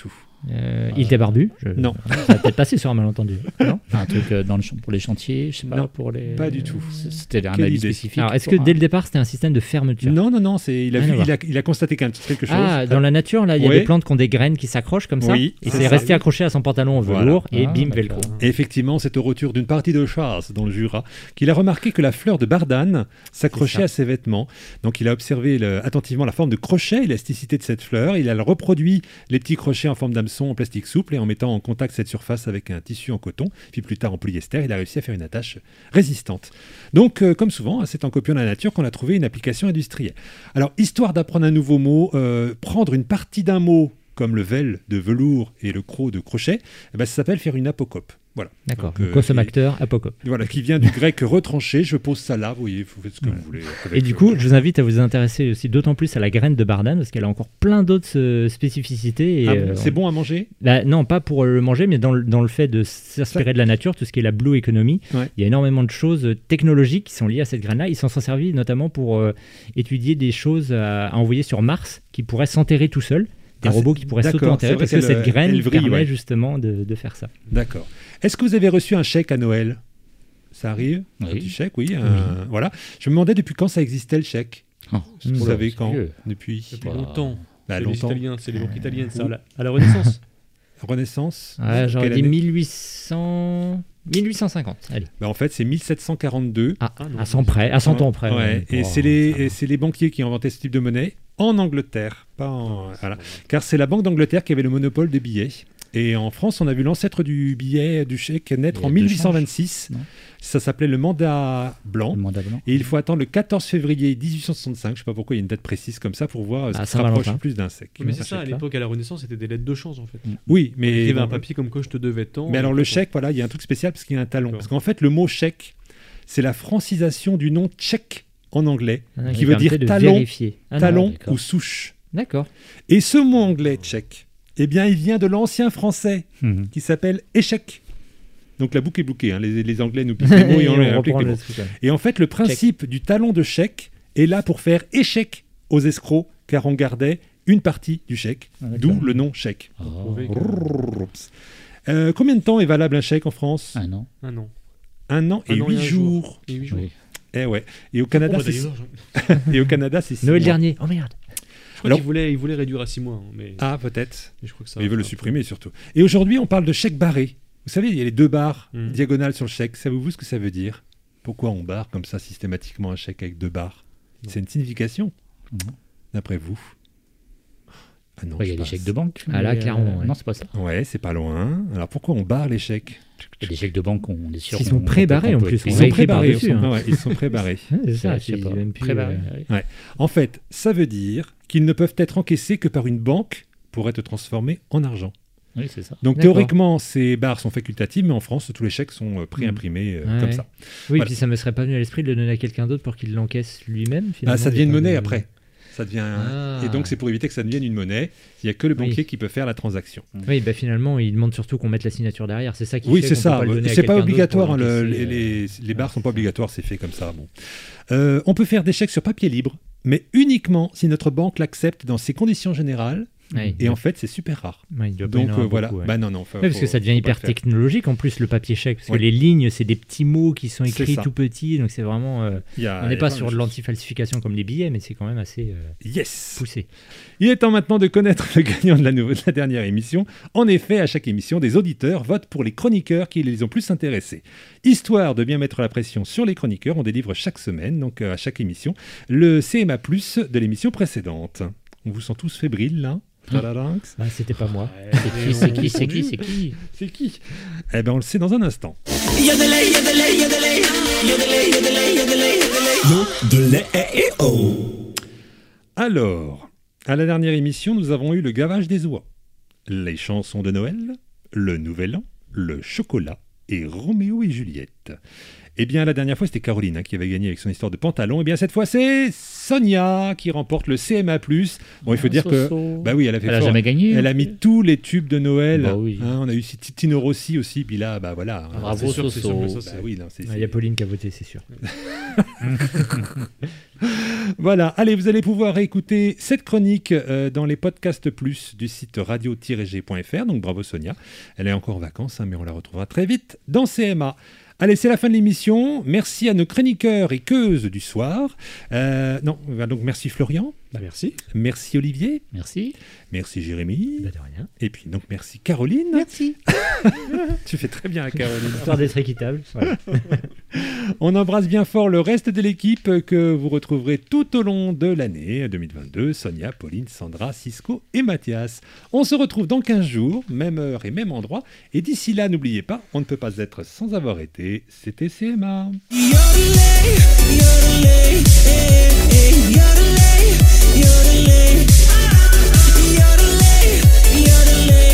Euh, Il était barbu je... Non. Ça va peut-être passer sur un malentendu. Non Un truc euh, dans le champ, pour les chantiers, je sais pas, Non, pour les. pas du tout. C'était un Quelle avis idée. spécifique. Alors, est-ce pour que un- dès le départ, c'était un système de fermeture? Non, non, non, c'est, il, a Rien vu, à il, a, il a constaté qu'un- quelque chose. Ah, dans la nature, là, il y a Ouais. des plantes qui ont des graines qui s'accrochent comme ça. Oui, Et c'est c'est ça. resté accroché à son pantalon en Voilà. velours et Ah, bim, d'accord. velcro. Et effectivement, c'est au retour d'une partie de chasse dans le Jura qu'il a remarqué que la fleur de bardane s'accrochait C'est ça. à ses vêtements. Donc il a observé le- attentivement la forme de crochet, l'élasticité de cette fleur. Il a reproduit les petits crochets en forme d'hameçon en plastique souple et en mettant en contact cette surface avec un tissu en coton, puis plus tard en polyester, il a réussi à faire une attache résistante. Donc, euh, comme souvent, c'est en copiant la nature qu'on a trouvé une application industrielle. Alors, histoire d'apprendre un nouveau mot, euh, prendre une partie d'un mot comme le vel de velours et le croc de crochet, eh ben, ça s'appelle faire une apocope. Voilà. D'accord. Donc, euh, Consommateur, apocope. Voilà, qui vient du grec retranché. Je pose ça là, vous voyez, vous faites ce que vous voulez. avec, Et du euh, coup, je vous invite à vous intéresser aussi d'autant plus à la graine de bardane parce qu'elle a encore plein d'autres euh, spécificités. Et, ah, euh, c'est bon à manger. Là, non, pas pour le manger, mais dans le, dans le fait de s'inspirer de la nature, tout ce qui est la blue economy. Ouais. Il y a énormément de choses euh, technologiques qui sont liées à cette graine-là. Ils s'en sont servis notamment pour euh, étudier des choses à, à envoyer sur Mars qui pourraient s'enterrer tout seuls. Des Ah, robots c'est- qui pourraient d'accord, s'auto-enterrer c'est vrai parce que qu'elle, cette graine elle vrille, permet ouais. justement de, de faire ça. D'accord. Est-ce que vous avez reçu un chèque à Noël? Ça arrive? Oui. Un petit chèque, oui. un- Voilà. Je me demandais depuis quand ça existait le chèque. Oh, Vous c'est savez c'est quand? vieux. Depuis Depuis Bah, longtemps. bah, c'est les longtemps. Italiens, c'est les banques italiennes, ça. Ouh. À la, à la Renaissance. Renaissance. Ouais, j'aurais Quelle dit année mille huit cents... mille huit cent cinquante. Allez. Bah, en fait, c'est mille sept cent quarante-deux. Ah, Ah, non. à cent près, à cent ans près. Ouais. ouais. Et Oh, c'est les, ça va. et c'est les banquiers qui ont inventé ce type de monnaie en Angleterre. Pas en- voilà. Car c'est la Banque d'Angleterre qui avait le monopole des billets. Et en France, on a vu l'ancêtre du billet, du chèque naître Il y a en deux mille huit cent vingt-six. changes, non Ça s'appelait le mandat blanc. Le mandat blanc. Et il faut attendre le quatorze février mille huit cent soixante-cinq, je ne sais pas pourquoi il y a une date précise comme ça pour voir euh, ce Ah, qui se rapproche Saint-Valentin. le plus d'un sec. Mais c'est ça, à chèque-là. l'époque, à la Renaissance, c'était des lettres de chance, en fait. Oui, Mais il y mais, avait un bon, papier comme quoi je te devais tant. mais alors et le tout. chèque, voilà, il y a un truc spécial parce qu'il y a un talon. D'accord. Parce qu'en fait, le mot chèque, c'est la francisation du nom tchèque en anglais, Ah, qui veut dire permettait de talon, vérifier. Ah, non, talon d'accord. ou souche. D'accord. Et ce mot anglais tchèque, eh bien, il vient de l'ancien français Mhm. qui s'appelle échec. Donc la boucle est bouquée, hein. les, les Anglais nous piquent les mots et on, on les applique reprend les le mots. truc, ouais. Et en fait, le principe du talon de chèque est là pour faire échec aux escrocs, car on gardait une partie du chèque, Ah, d'où d'accord. le nom chèque. Oh. Prouver que- Oups. Euh, combien de temps est valable un chèque en France? Ah non. Ah non. Un an et Un an huit un jours. jour. Et huit jours. Oui. Eh ouais. Et au Canada, Oh, bah, c'est d'ailleurs, je- et au Canada, c'est six Noël mois. dernier. Oh merde. Je crois Alors- qu'il voulait, il voulait réduire à six mois. hein, mais... Ah, peut-être. mais je crois que ça. Mais ils veulent le ça- supprimer surtout. Et aujourd'hui, on parle de chèque barré. Vous savez, il y a les deux barres Mm. diagonales sur le chèque. Savez-vous ce que ça veut dire? Pourquoi on barre comme ça systématiquement un chèque avec deux barres? Non. C'est une signification, Non. d'après vous? Ah non, Ouais, Il y je a des passe. chèques de banque. Ah, là, mais, clairement, ouais. Non, c'est pas ça. Ouais, c'est pas loin. Alors pourquoi on barre les chèques? Il y a des chèques de banque, on est sûr. Ils qu'on- sont qu'on pré-barrés, peut- en qu'on plus, peut- on Ils va sont écrire prébarrés. par-dessus, hein. Ouais, ils sont prébarrés. Ouais, c'est C'est ça, je sais c'est pas. même plus, Pré-barré, euh, oui. En fait, ça veut dire qu'ils ne peuvent être encaissés que par une banque pour être transformés en argent. Oui, c'est ça. Donc D'accord. théoriquement, ces barres sont facultatives, mais en France, tous les chèques sont euh, pré-imprimés euh, Ouais, comme ouais. ça. Oui, Voilà. puis ça me serait pas venu à l'esprit de le donner à quelqu'un d'autre pour qu'il l'encaisse lui-même. Ah, finalement, ça il y devient a une pas monnaie de- après. Ça devient Ah. Et donc c'est pour éviter que ça devienne une monnaie. Il n'y a que le Oui. banquier qui peut faire la transaction. Oui, bah finalement, il demande surtout qu'on mette la signature derrière. C'est ça qui Oui, fait c'est qu'on ça. peut pas le donner à C'est pas quelqu'un d'autre obligatoire. pour hein, le- l'encaisser, les, euh, les, les barres ouais, sont pas c'est ça. obligatoires. C'est fait comme ça. Bon. Euh, on peut faire des chèques sur papier libre, mais uniquement si notre banque l'accepte dans ses conditions générales. Ouais, Et en fait, c'est super rare. ouais, il doit pas y en Donc avoir euh, voilà. beaucoup, ouais. Bah non, non. faut- Ouais, parce faut- que ça devient faut pas hyper le faire. technologique en plus le papier chèque parce Oui. que les lignes c'est des petits mots qui sont C'est écrits ça. tout petits donc c'est vraiment euh, Il y a- on il y n'est a pas plein sur de de choses. l'antifalsification comme les billets mais c'est quand même assez euh, Yes. poussé. Il est temps maintenant de connaître le gagnant de la, nou- de la dernière émission. En effet, à chaque émission, des auditeurs votent pour les chroniqueurs qui les ont plus intéressés. Histoire de bien mettre la pression sur les chroniqueurs, on délivre chaque semaine, donc euh, à chaque émission, le C M A plus de l'émission précédente. On vous sent tous fébriles là? Tadadanks. Ah, c'était pas moi. C'est qui, c'est qui, c'est qui, c'est qui C'est qui? Eh bien, on le sait dans un instant. Yodelay, yodelay, yodelay, yodelay, yodelay, yodelay, yodelay. Yodelay, eh, eh, oh. Alors, à la dernière émission, nous avons eu le gavage des oies, les chansons de Noël, le Nouvel An, le chocolat et Roméo et Juliette. Eh bien, la dernière fois, c'était Caroline hein, qui avait gagné avec son histoire de pantalon. Eh bien, cette fois, c'est Sonia qui remporte le C M A plus. Bon, il faut Ah, dire que... Soso. Bah oui, elle a fait Elle a fort. jamais gagné. Elle a mis tous les tubes de Noël. Bah oui. Hein, on a eu Tino Rossi aussi, puis là, bah voilà. hein. Bravo, c'est sûr, c'est sûr que Soso. ça, Bah c'est- oui, non, c'est- Il y a Pauline qui a voté c'est sûr. Voilà, allez, vous allez pouvoir écouter cette chronique euh, dans les podcasts plus du site radio tiret g point f r. Donc bravo Sonia, elle est encore en vacances, hein, mais on la retrouvera très vite dans C M A. Allez, c'est la fin de l'émission. Merci à nos chroniqueurs et queuses du soir. Euh, non, donc merci Florian. Bah, merci. Merci Olivier. Merci. Merci Jérémy. Bah, de rien. Et puis donc merci Caroline. Merci. Tu fais très bien Caroline. Histoire d'être équitable. Voilà. On embrasse bien fort le reste de l'équipe que vous retrouverez tout au long de l'année deux mille vingt-deux. Sonia, Pauline, Sandra, Cisco et Mathias. On se retrouve dans quinze jours, même heure et même endroit. Et d'ici là, n'oubliez pas, on ne peut pas être sans avoir été. C'était C M A. Yodelay, yodelay, eh, eh, yodelay, yodelay, yodelay, yodelay.